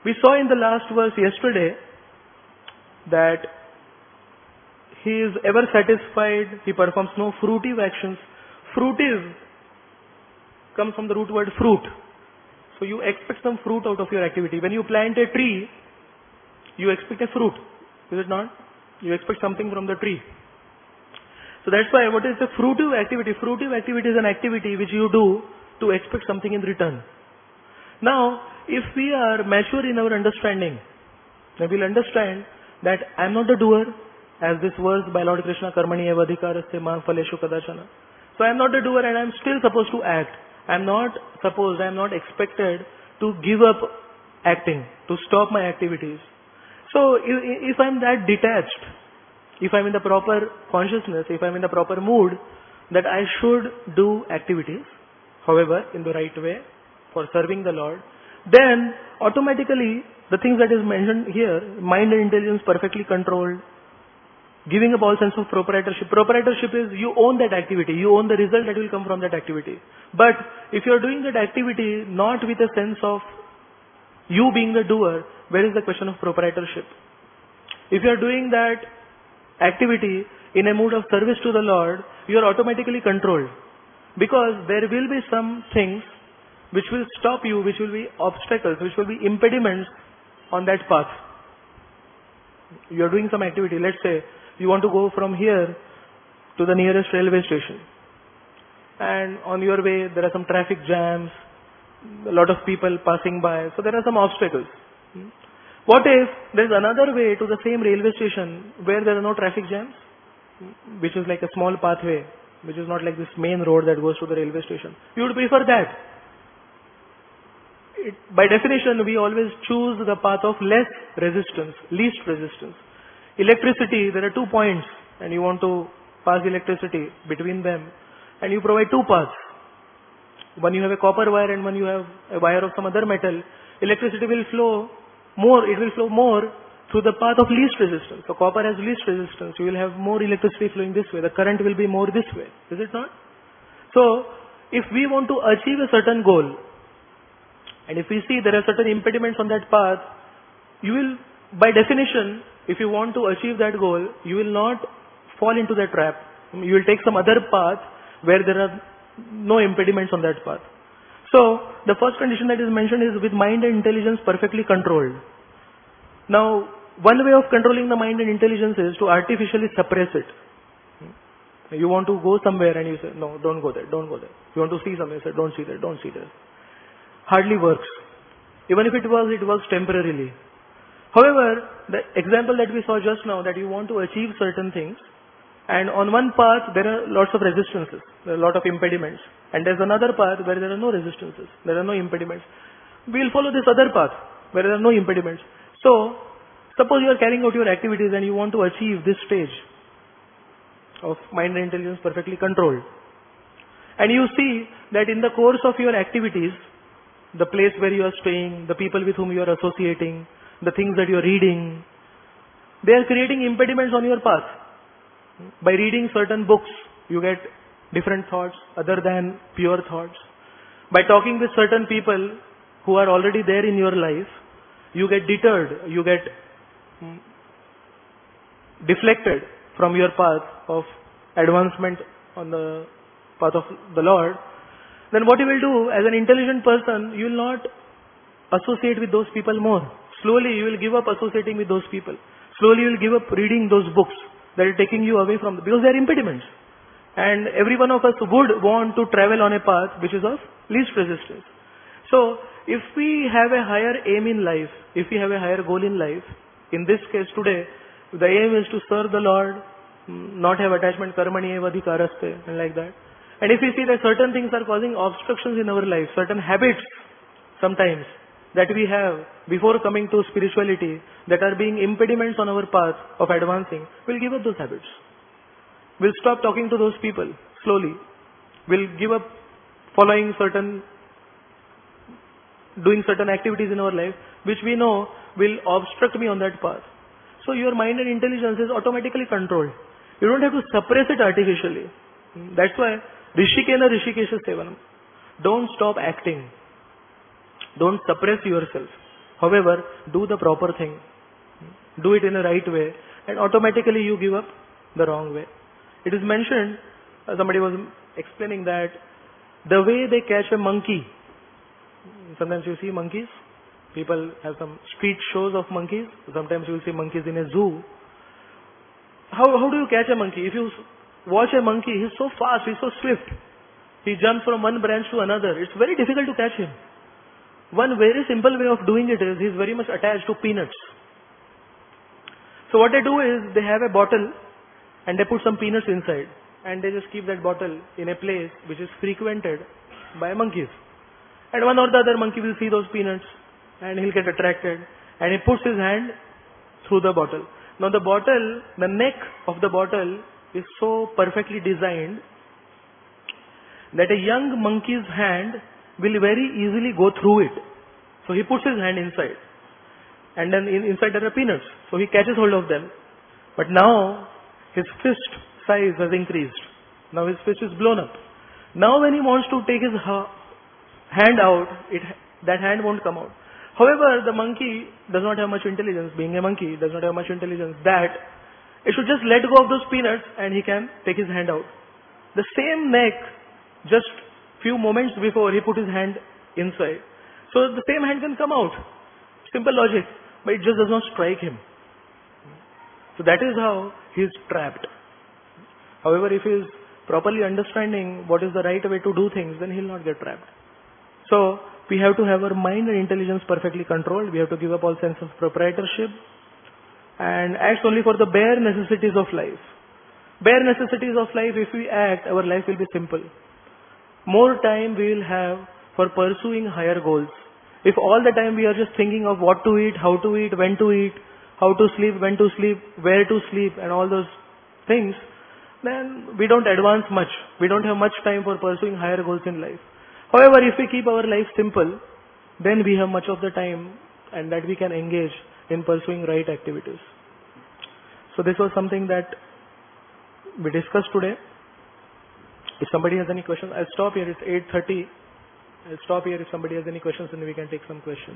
We saw in the last verse yesterday that he is ever satisfied, he performs no fruitive actions. Fruitive comes from the root word fruit. So you expect some fruit out of your activity. When you plant a tree, you expect a fruit. Is it not? You expect something from the tree. So that's why what is a fruitive activity? Fruitive activity is an activity which you do to expect something in return. Now, if we are mature in our understanding, then we'll understand that I am not the doer, as this verse by Lord Krishna, Karmani eva adhikaraste ma phaleshu kadachana. So I am not the doer and I am still supposed to act. I am not supposed, I am not expected to give up acting, to stop my activities. So if, if I am that detached, if I am in the proper consciousness, if I am in the proper mood, that I should do activities, however, in the right way, for serving the Lord, then automatically the things that is mentioned here, mind and intelligence perfectly controlled, giving up all sense of proprietorship. Proprietorship is you own that activity, you own the result that will come from that activity. But if you are doing that activity not with a sense of you being the doer, where is the question of proprietorship? If you are doing that activity in a mood of service to the Lord, you are automatically controlled. Because there will be some things which will stop you, which will be obstacles, which will be impediments on that path. You are doing some activity. Let's say you want to go from here to the nearest railway station. And on your way there are some traffic jams, a lot of people passing by. So there are some obstacles. What if there is another way to the same railway station where there are no traffic jams, which is like a small pathway, which is not like this main road that goes to the railway station? You would prefer that. It, by definition, we always choose the path of less resistance, least resistance. Electricity, there are two points and you want to pass electricity between them and you provide two paths. One you have a copper wire and one you have a wire of some other metal. Electricity will flow more, it will flow more through the path of least resistance. So copper has least resistance, you will have more electricity flowing this way, the current will be more this way, is it not? So, if we want to achieve a certain goal, and if we see there are certain impediments on that path, you will, by definition, if you want to achieve that goal, you will not fall into that trap. You will take some other path where there are no impediments on that path. So, the first condition that is mentioned is with mind and intelligence perfectly controlled. Now, one way of controlling the mind and intelligence is to artificially suppress it. You want to go somewhere and you say, no, don't go there, don't go there. You want to see something, you say, don't see there, don't see there. Hardly works. Even if it was, it works temporarily. However, the example that we saw just now, that you want to achieve certain things, and on one path there are lots of resistances, there are a lot of impediments, and there's another path where there are no resistances, there are no impediments. We'll follow this other path where there are no impediments. So, suppose you are carrying out your activities and you want to achieve this stage of mind and intelligence perfectly controlled. And you see that in the course of your activities, the place where you are staying, the people with whom you are associating, the things that you are reading, they are creating impediments on your path. By reading certain books, you get different thoughts other than pure thoughts. By talking with certain people who are already there in your life, you get deterred, you get mm, deflected from your path of advancement on the path of the Lord. Then what you will do, as an intelligent person, you will not associate with those people more. Slowly you will give up associating with those people. Slowly you will give up reading those books that are taking you away from, because they are impediments. And every one of us would want to travel on a path which is of least resistance. So, if we have a higher aim in life, if we have a higher goal in life, in this case today, the aim is to serve the Lord, not have attachment, karmani eva adhikaraste, and like that. And if we see that certain things are causing obstructions in our life, certain habits sometimes that we have before coming to spirituality that are being impediments on our path of advancing, we'll give up those habits. We'll stop talking to those people slowly. We'll give up following certain, doing certain activities in our life which we know will obstruct me on that path. So your mind and intelligence is automatically controlled. You don't have to suppress it artificially. That's why Rishikena Rishikesha Sevanam. Don't stop acting. Don't suppress yourself. However, do the proper thing. Do it in the right way, and automatically you give up the wrong way. It is mentioned, uh, somebody was explaining that the way they catch a monkey, sometimes you see monkeys, people have some street shows of monkeys, sometimes you will see monkeys in a zoo. How, how do you catch a monkey? If you watch a monkey, he's so fast, he's so swift. He jumps from one branch to another. It's very difficult to catch him. One very simple way of doing it is he's very much attached to peanuts. So what they do is they have a bottle and they put some peanuts inside and they just keep that bottle in a place which is frequented by monkeys. And one or the other monkey will see those peanuts and he'll get attracted and he puts his hand through the bottle. Now the bottle, the neck of the bottle is so perfectly designed that a young monkey's hand will very easily go through it. So he puts his hand inside. And then in, inside there are peanuts. So he catches hold of them. But now his fist size has increased. Now his fist is blown up. Now when he wants to take his ha hand out, it, that hand won't come out. However, the monkey does not have much intelligence. Being a monkey, does not have much intelligence. That it should just let go of those peanuts and he can take his hand out. The same neck, just few moments before he put his hand inside. So the same hand can come out. Simple logic. But it just does not strike him. So that is how he is trapped. However, if he is properly understanding what is the right way to do things, then he will not get trapped. So we have to have our mind and intelligence perfectly controlled. We have to give up all sense of proprietorship and act only for the bare necessities of life. Bare necessities of life, if we act, our life will be simple. More time we will have for pursuing higher goals. If all the time we are just thinking of what to eat, how to eat, when to eat, how to sleep, when to sleep, where to sleep and all those things, then we don't advance much. We don't have much time for pursuing higher goals in life. However, if we keep our life simple, then we have much of the time and that we can engage in pursuing right activities. So this was something that we discussed today. If somebody has any questions, I'll stop here. It's eight thirty. I'll stop here. If somebody has any questions, then we can take some questions.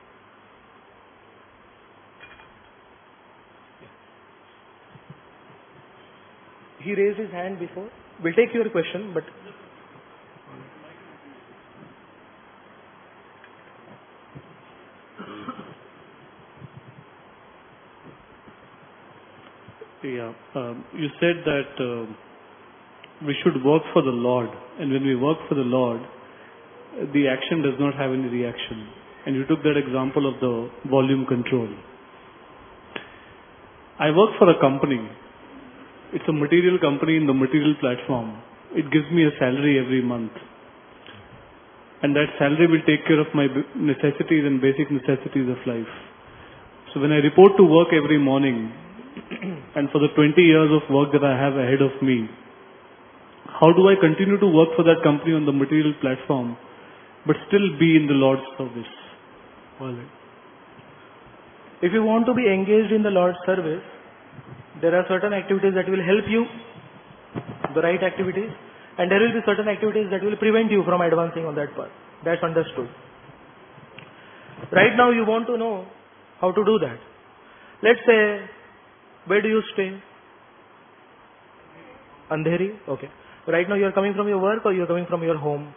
He raised his hand before. We'll take your question, but yeah, um, you said that uh, we should work for the Lord, and when we work for the Lord, the action does not have any reaction. And you took that example of the volume control. I work for a company. It's a material company in the material platform. It gives me a salary every month. And that salary will take care of my necessities and basic necessities of life. So when I report to work every morning, and for the twenty years of work that I have ahead of me, how do I continue to work for that company on the material platform, but still be in the Lord's service? All right. If you want to be engaged in the Lord's service, there are certain activities that will help you, the right activities, and there will be certain activities that will prevent you from advancing on that path. That's understood. Right now you want to know how to do that. Let's say, where do you stay? Andheri? Okay. Right now you are coming from your work or you are coming from your home?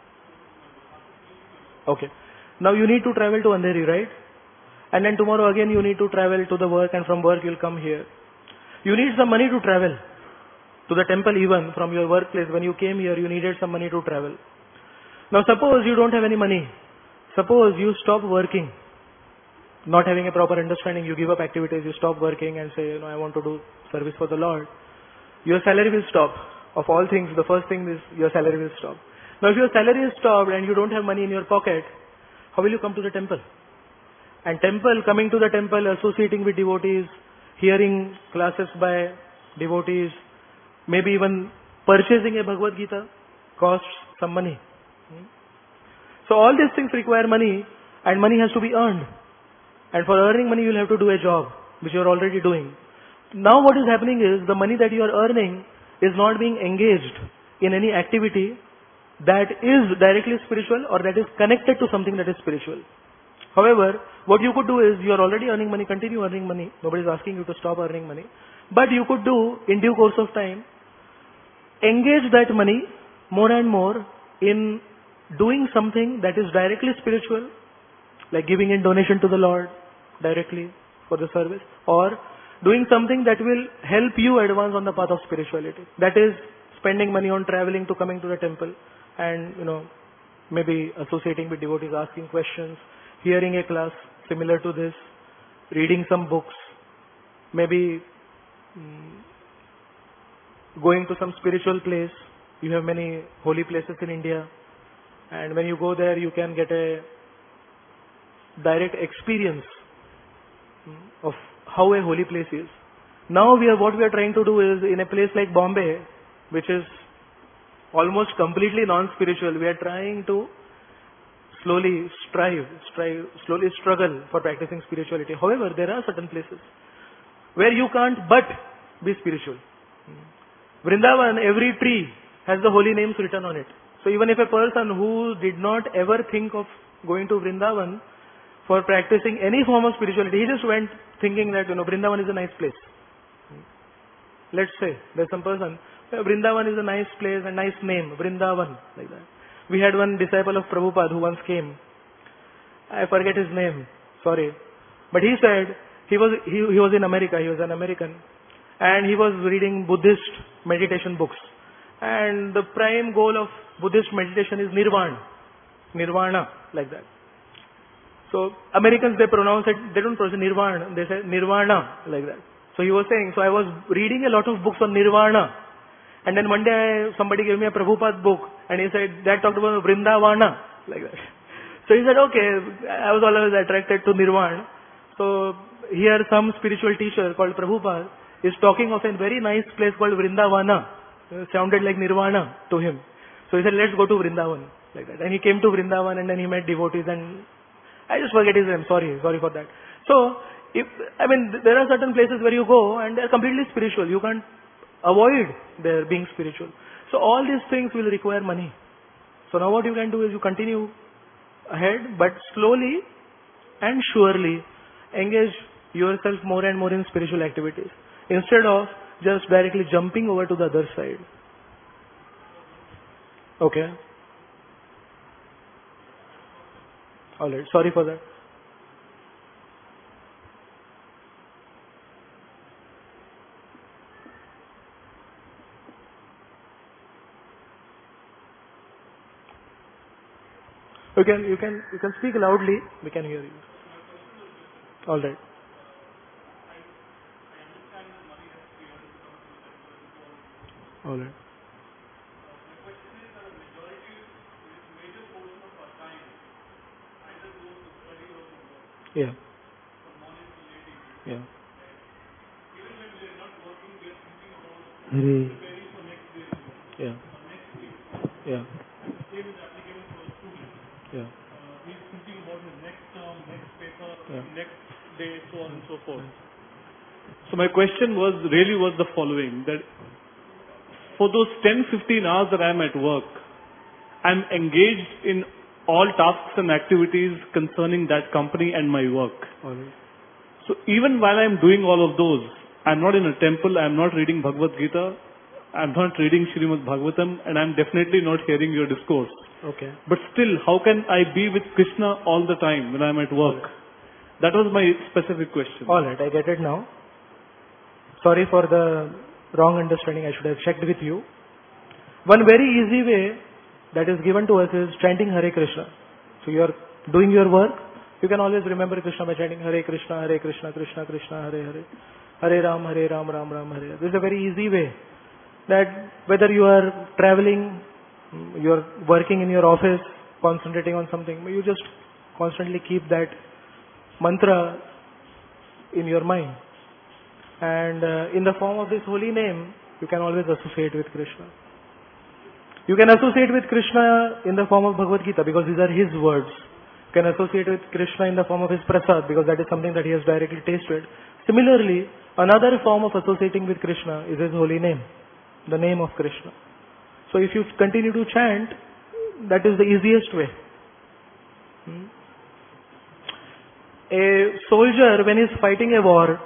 Okay. Now you need to travel to Andheri, right? And then tomorrow again you need to travel to the work, and from work you will come here. You need some money to travel to the temple even from your workplace. When you came here, you needed some money to travel. Now suppose you don't have any money. Suppose you stop working, not having a proper understanding, you give up activities, you stop working and say, you know, I want to do service for the Lord. Your salary will stop. Of all things, the first thing is your salary will stop. Now if your salary is stopped and you don't have money in your pocket, how will you come to the temple? And temple, coming to the temple, associating with devotees, hearing classes by devotees, maybe even purchasing a Bhagavad Gita costs some money. So all these things require money, and money has to be earned. And for earning money, you will have to do a job, which you are already doing. Now what is happening is, the money that you are earning is not being engaged in any activity that is directly spiritual or that is connected to something that is spiritual. However, what you could do is, you are already earning money, continue earning money. Nobody is asking you to stop earning money. But you could do, in due course of time, engage that money more and more in doing something that is directly spiritual, like giving in donation to the Lord directly for the service, or doing something that will help you advance on the path of spirituality. That is spending money on traveling to coming to the temple and, you know, maybe associating with devotees, asking questions, hearing a class similar to this, reading some books, maybe mm, going to some spiritual place. You have many holy places in India, and when you go there, you can get a direct experience mm, of how a holy place is. Now we are, what we are trying to do is, in a place like Bombay, which is almost completely non-spiritual, we are trying to slowly strive, strive, slowly struggle for practicing spirituality. However, there are certain places where you can't but be spiritual. Vrindavan, every tree has the holy names written on it. So even if a person who did not ever think of going to Vrindavan for practicing any form of spirituality, he just went thinking that, you know, Vrindavan is a nice place. Let's say there's some person, Vrindavan is a nice place, a nice name, Vrindavan, like that. We had one disciple of Prabhupada who once came. I forget his name, sorry. But he said, he was, he, he was in America, he was an American. And he was reading Buddhist meditation books. And the prime goal of Buddhist meditation is Nirvana. Nirvana, like that. So Americans, they pronounce it, they don't pronounce it Nirvana, they say Nirvana, like that. So he was saying, so I was reading a lot of books on Nirvana. And then one day somebody gave me a Prabhupada book and he said, that talked about Vrindavana, like that. So he said, okay, I was always attracted to Nirvana. So here some spiritual teacher called Prabhupada is talking of a very nice place called Vrindavana. It sounded like Nirvana to him. So he said, let's go to Vrindavan, like that. And he came to Vrindavan and then he met devotees, and I just forget his name, sorry, sorry for that. So, if, I mean, there are certain places where you go and they're completely spiritual. You can't avoid their being spiritual. So all these things will require money. So now what you can do is you continue ahead, but slowly and surely engage yourself more and more in spiritual activities, instead of just directly jumping over to the other side. Okay? Alright, sorry for that. You can, you can, you can speak loudly. We can hear you. All right. All right. Yeah. Yeah. Hare. Yeah. Yeah. Yeah. Uh, he's thinking about his next term, next paper, Yeah. next day, so on and so forth. So my question was, really was the following, that for those ten to fifteen hours that I'm at work, I'm engaged in all tasks and activities concerning that company and my work. All right. So even while I'm doing all of those, I'm not in a temple, I'm not reading Bhagavad Gita, I'm not reading Srimad Bhagavatam, and I'm definitely not hearing your discourse. Okay. But still, how can I be with Krishna all the time when I'm at work? That was my specific question. All right, I get it now. Sorry for the wrong understanding. I should have checked with you. One very easy way that is given to us is chanting Hare Krishna. So you are doing your work. You can always remember Krishna by chanting Hare Krishna, Hare Krishna, Krishna Krishna, Hare Hare, Hare Ram, Hare Ram, Ram Ram, Hare Hare. This is a very easy way. That whether you are traveling, you are working in your office, concentrating on something, you just constantly keep that mantra in your mind. And uh, in the form of this holy name, you can always associate with Krishna. You can associate with Krishna in the form of Bhagavad Gita because these are his words. You can associate with Krishna in the form of his prasad because that is something that he has directly tasted. Similarly, another form of associating with Krishna is his holy name, the name of Krishna. So if you continue to chant, that is the easiest way. Hmm? A soldier, when he's fighting a war,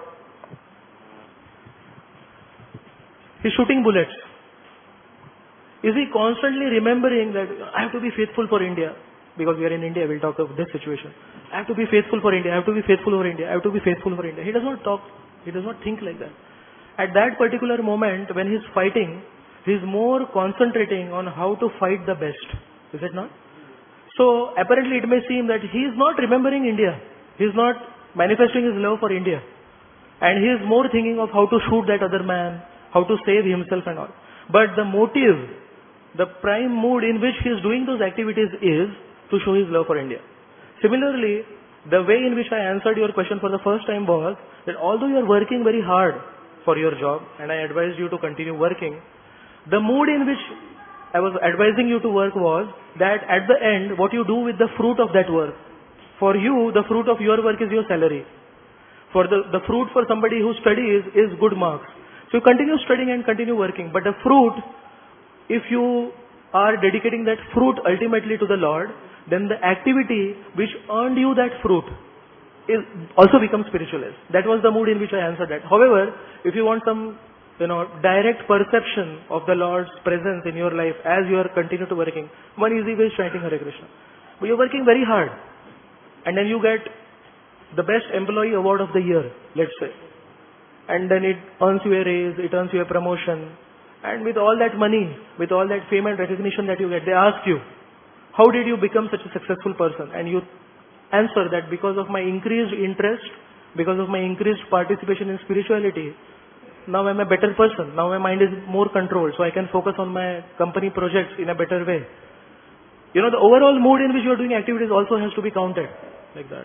he's shooting bullets. Is he constantly remembering that I have to be faithful for India? Because we are in India, we'll talk of this situation. I have to be faithful for India, I have to be faithful for India, I have to be faithful for India. He does not talk, he does not think like that. At that particular moment, when he's fighting, he's more concentrating on how to fight the best. Is it not? So, apparently it may seem that he is not remembering India. He is not manifesting his love for India. And he is more thinking of how to shoot that other man, how to save himself and all. But the motive, the prime mood in which he is doing those activities is to show his love for India. Similarly, the way in which I answered your question for the first time was that although you are working very hard for your job, and I advised you to continue working, the mood in which I was advising you to work was that at the end, what you do with the fruit of that work. For you, the fruit of your work is your salary. For the, the fruit for somebody who studies is good marks. So you continue studying and continue working. But the fruit, if you are dedicating that fruit ultimately to the Lord, then the activity which earned you that fruit is also becomes spiritualized. That was the mood in which I answered that. However, if you want some, you know, direct perception of the Lord's presence in your life as you are continue to working, one easy way is chanting Hare Krishna. But you're working very hard. And then you get the best employee award of the year, let's say. And then it earns you a raise, it earns you a promotion. And with all that money, with all that fame and recognition that you get, they ask you, how did you become such a successful person? And you answer that because of my increased interest, because of my increased participation in spirituality, now I'm a better person. Now my mind is more controlled, so I can focus on my company projects in a better way. You know, the overall mood in which you are doing activities also has to be counted like that.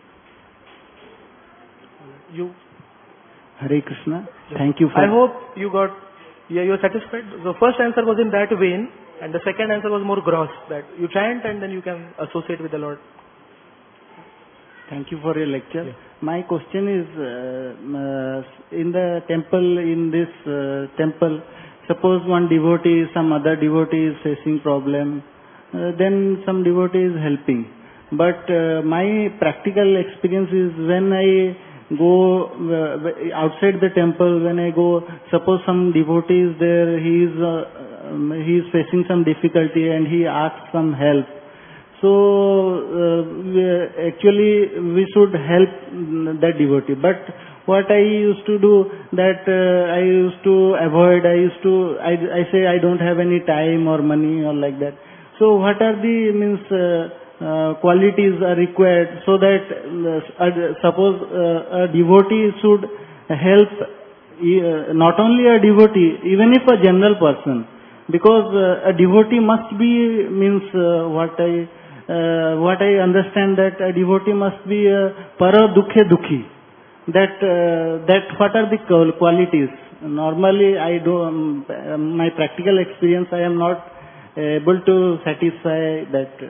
You. Hare Krishna. Thank you for... I hope you got, yeah, you're satisfied. The first answer was in that vein, and the second answer was more gross, that you chant and then you can associate with the Lord. Thank you for your lecture. Yeah. My question is, uh, uh, in the temple, in this uh, temple, suppose one devotee, some other devotee is facing problem, uh, then some devotee is helping. But uh, my practical experience is when I go uh, outside the temple, when I go, suppose some devotee is there, he is, uh, um, he is facing some difficulty and he asks some help. So uh, we, actually we should help that devotee. But what I used to do, that uh, I used to avoid, I used to, I, I say I don't have any time or money or like that. So what are the means uh, uh, qualities are required so that uh, uh, suppose uh, a devotee should help uh, not only a devotee, even if a general person, because uh, a devotee must be means uh, what I Uh, what I understand that a devotee must be a para dukhe dukhi. That uh, that what are the qualities? Normally, I do um, my practical experience. I am not able to satisfy that.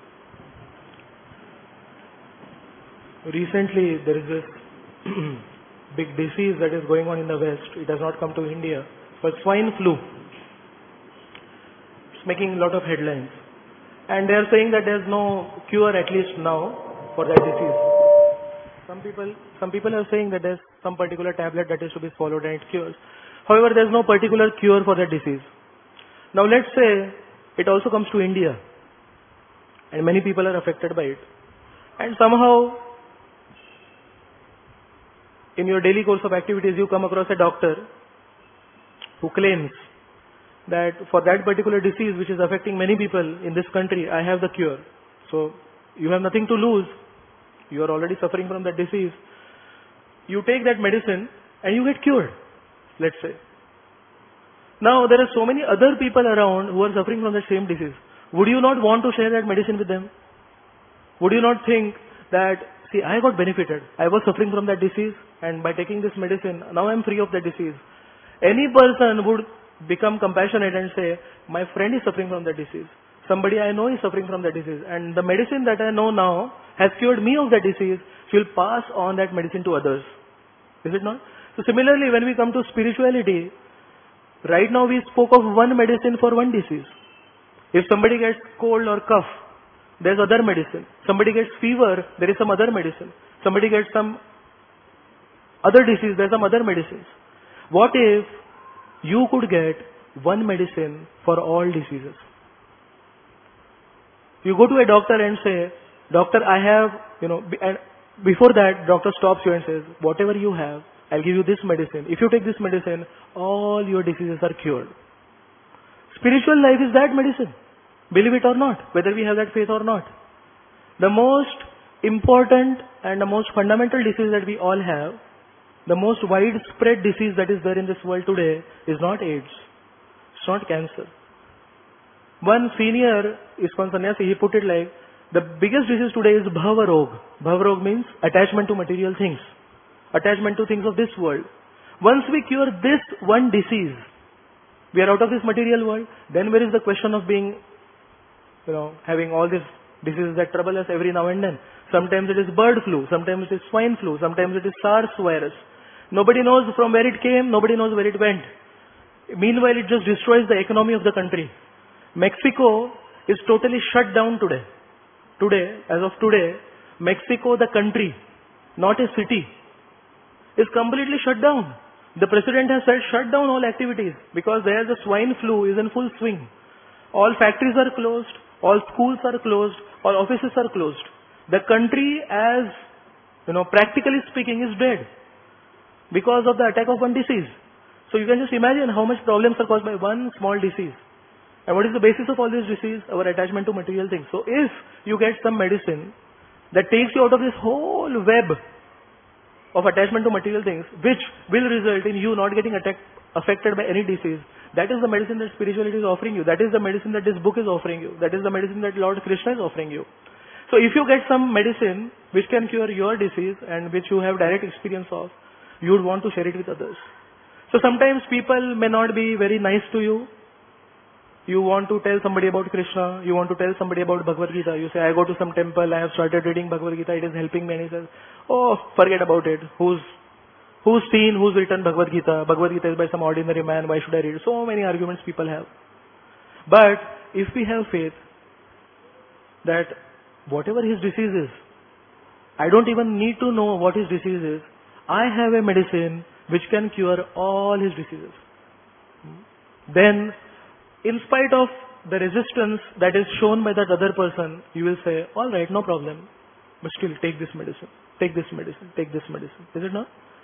Recently, there is this big disease that is going on in the West. It has not come to India. But swine flu. It's making a lot of headlines. And they are saying that there is no cure, at least now, for that disease. Some people, some people are saying that there is some particular tablet that is to be swallowed and it cures. However, there is no particular cure for that disease. Now let's say it also comes to India and many people are affected by it. And somehow in your daily course of activities you come across a doctor who claims that for that particular disease which is affecting many people in this country, I have the cure. So you have nothing to lose. You are already suffering from that disease. You take that medicine and you get cured, let's say. Now there are so many other people around who are suffering from the same disease. Would you not want to share that medicine with them? Would you not think that, see, I got benefited. I was suffering from that disease and by taking this medicine, now I am free of that disease. Any person would become compassionate and say, my friend is suffering from that disease. Somebody I know is suffering from that disease. And the medicine that I know now has cured me of that disease. She will pass on that medicine to others. Is it not? So similarly, when we come to spirituality, right now we spoke of one medicine for one disease. If somebody gets cold or cough, there's other medicine. Somebody gets fever, there is some other medicine. Somebody gets some other disease, there's some other medicines. What if you could get one medicine for all diseases? You go to a doctor and say, doctor, I have, you know, and before that, doctor stops you and says, whatever you have, I'll give you this medicine. If you take this medicine, all your diseases are cured. Spiritual life is that medicine. Believe it or not, whether we have that faith or not. The most important and the most fundamental disease that we all have, the most widespread disease that is there in this world today is not AIDS. It's not cancer. One senior ISKCON sannyasi, he put it like, the biggest disease today is bhava rog. Bhava rog means attachment to material things. Attachment to things of this world. Once we cure this one disease, we are out of this material world, then where is the question of being, you know, having all these diseases that trouble us every now and then. Sometimes it is bird flu, sometimes it is swine flu, sometimes it is SARS virus. Nobody knows from where it came, nobody knows where it went. Meanwhile, it just destroys the economy of the country. Mexico is totally shut down today. Today, as of today, Mexico, the country, not a city, is completely shut down. The president has said shut down all activities because there the swine flu is in full swing. All factories are closed, all schools are closed, all offices are closed. The country, as you know, practically speaking, is dead because of the attack of one disease. So you can just imagine how much problems are caused by one small disease. And what is the basis of all this disease? Our attachment to material things. So if you get some medicine that takes you out of this whole web of attachment to material things, which will result in you not getting attack, affected by any disease, that is the medicine that spirituality is offering you. That is the medicine that this book is offering you. That is the medicine that Lord Krishna is offering you. So if you get some medicine which can cure your disease and which you have direct experience of, you would want to share it with others. So sometimes people may not be very nice to you. You want to tell somebody about Krishna, you want to tell somebody about Bhagavad Gita. You say, I go to some temple, I have started reading Bhagavad Gita, it is helping me. And he says, oh, forget about it. Who's who's seen, who's written Bhagavad Gita? Bhagavad Gita is by some ordinary man, why should I read? So many arguments people have. But if we have faith that whatever his disease is, I don't even need to know what his disease is. I have a medicine which can cure all his diseases. Then, in spite of the resistance that is shown by that other person, you will say, all right, no problem, but still take this medicine, take this medicine, take this medicine. Is it not?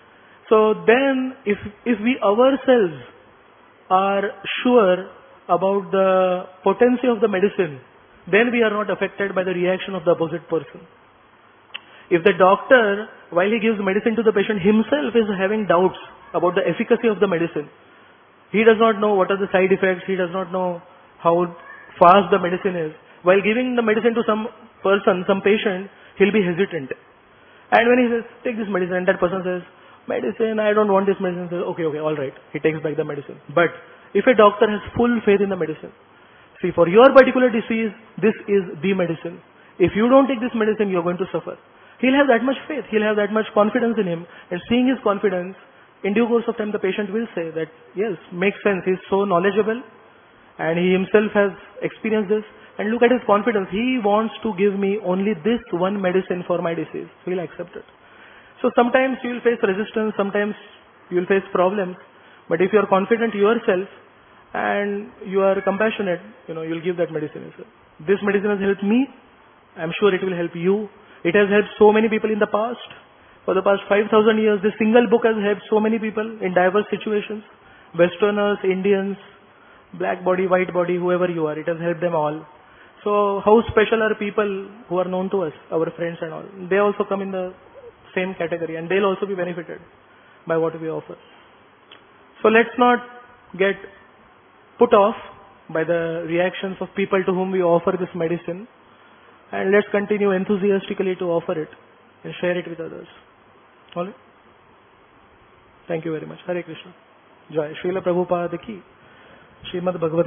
So then, if, if we ourselves are sure about the potency of the medicine, then we are not affected by the reaction of the opposite person. If the doctor, while he gives medicine to the patient, himself is having doubts about the efficacy of the medicine, he does not know what are the side effects, he does not know how fast the medicine is. While giving the medicine to some person, some patient, he'll be hesitant. And when he says, take this medicine, and that person says, medicine, I don't want this medicine, says, okay, okay, alright, he takes back the medicine. But if a doctor has full faith in the medicine, see, for your particular disease, this is the medicine. If you don't take this medicine, you're going to suffer. He'll have that much faith, he'll have that much confidence in him, and seeing his confidence, in due course of time, the patient will say that, yes, makes sense. He's so knowledgeable and he himself has experienced this. And look at his confidence. He wants to give me only this one medicine for my disease. So he'll accept it. So sometimes you will face resistance, sometimes you will face problems. But if you are confident yourself and you are compassionate, you know, you'll give that medicine. So this medicine has helped me. I'm sure it will help you. It has helped so many people in the past. For the past five thousand years, this single book has helped so many people in diverse situations. Westerners, Indians, black body, white body, whoever you are, it has helped them all. So how special are people who are known to us, our friends and all? They also come in the same category and they'll also be benefited by what we offer. So let's not get put off by the reactions of people to whom we offer this medicine, and let's continue enthusiastically to offer it and share it with others. All right? Thank you very much. Hare Krishna. Jai. Srila Prabhupada ki Srimad Bhagavad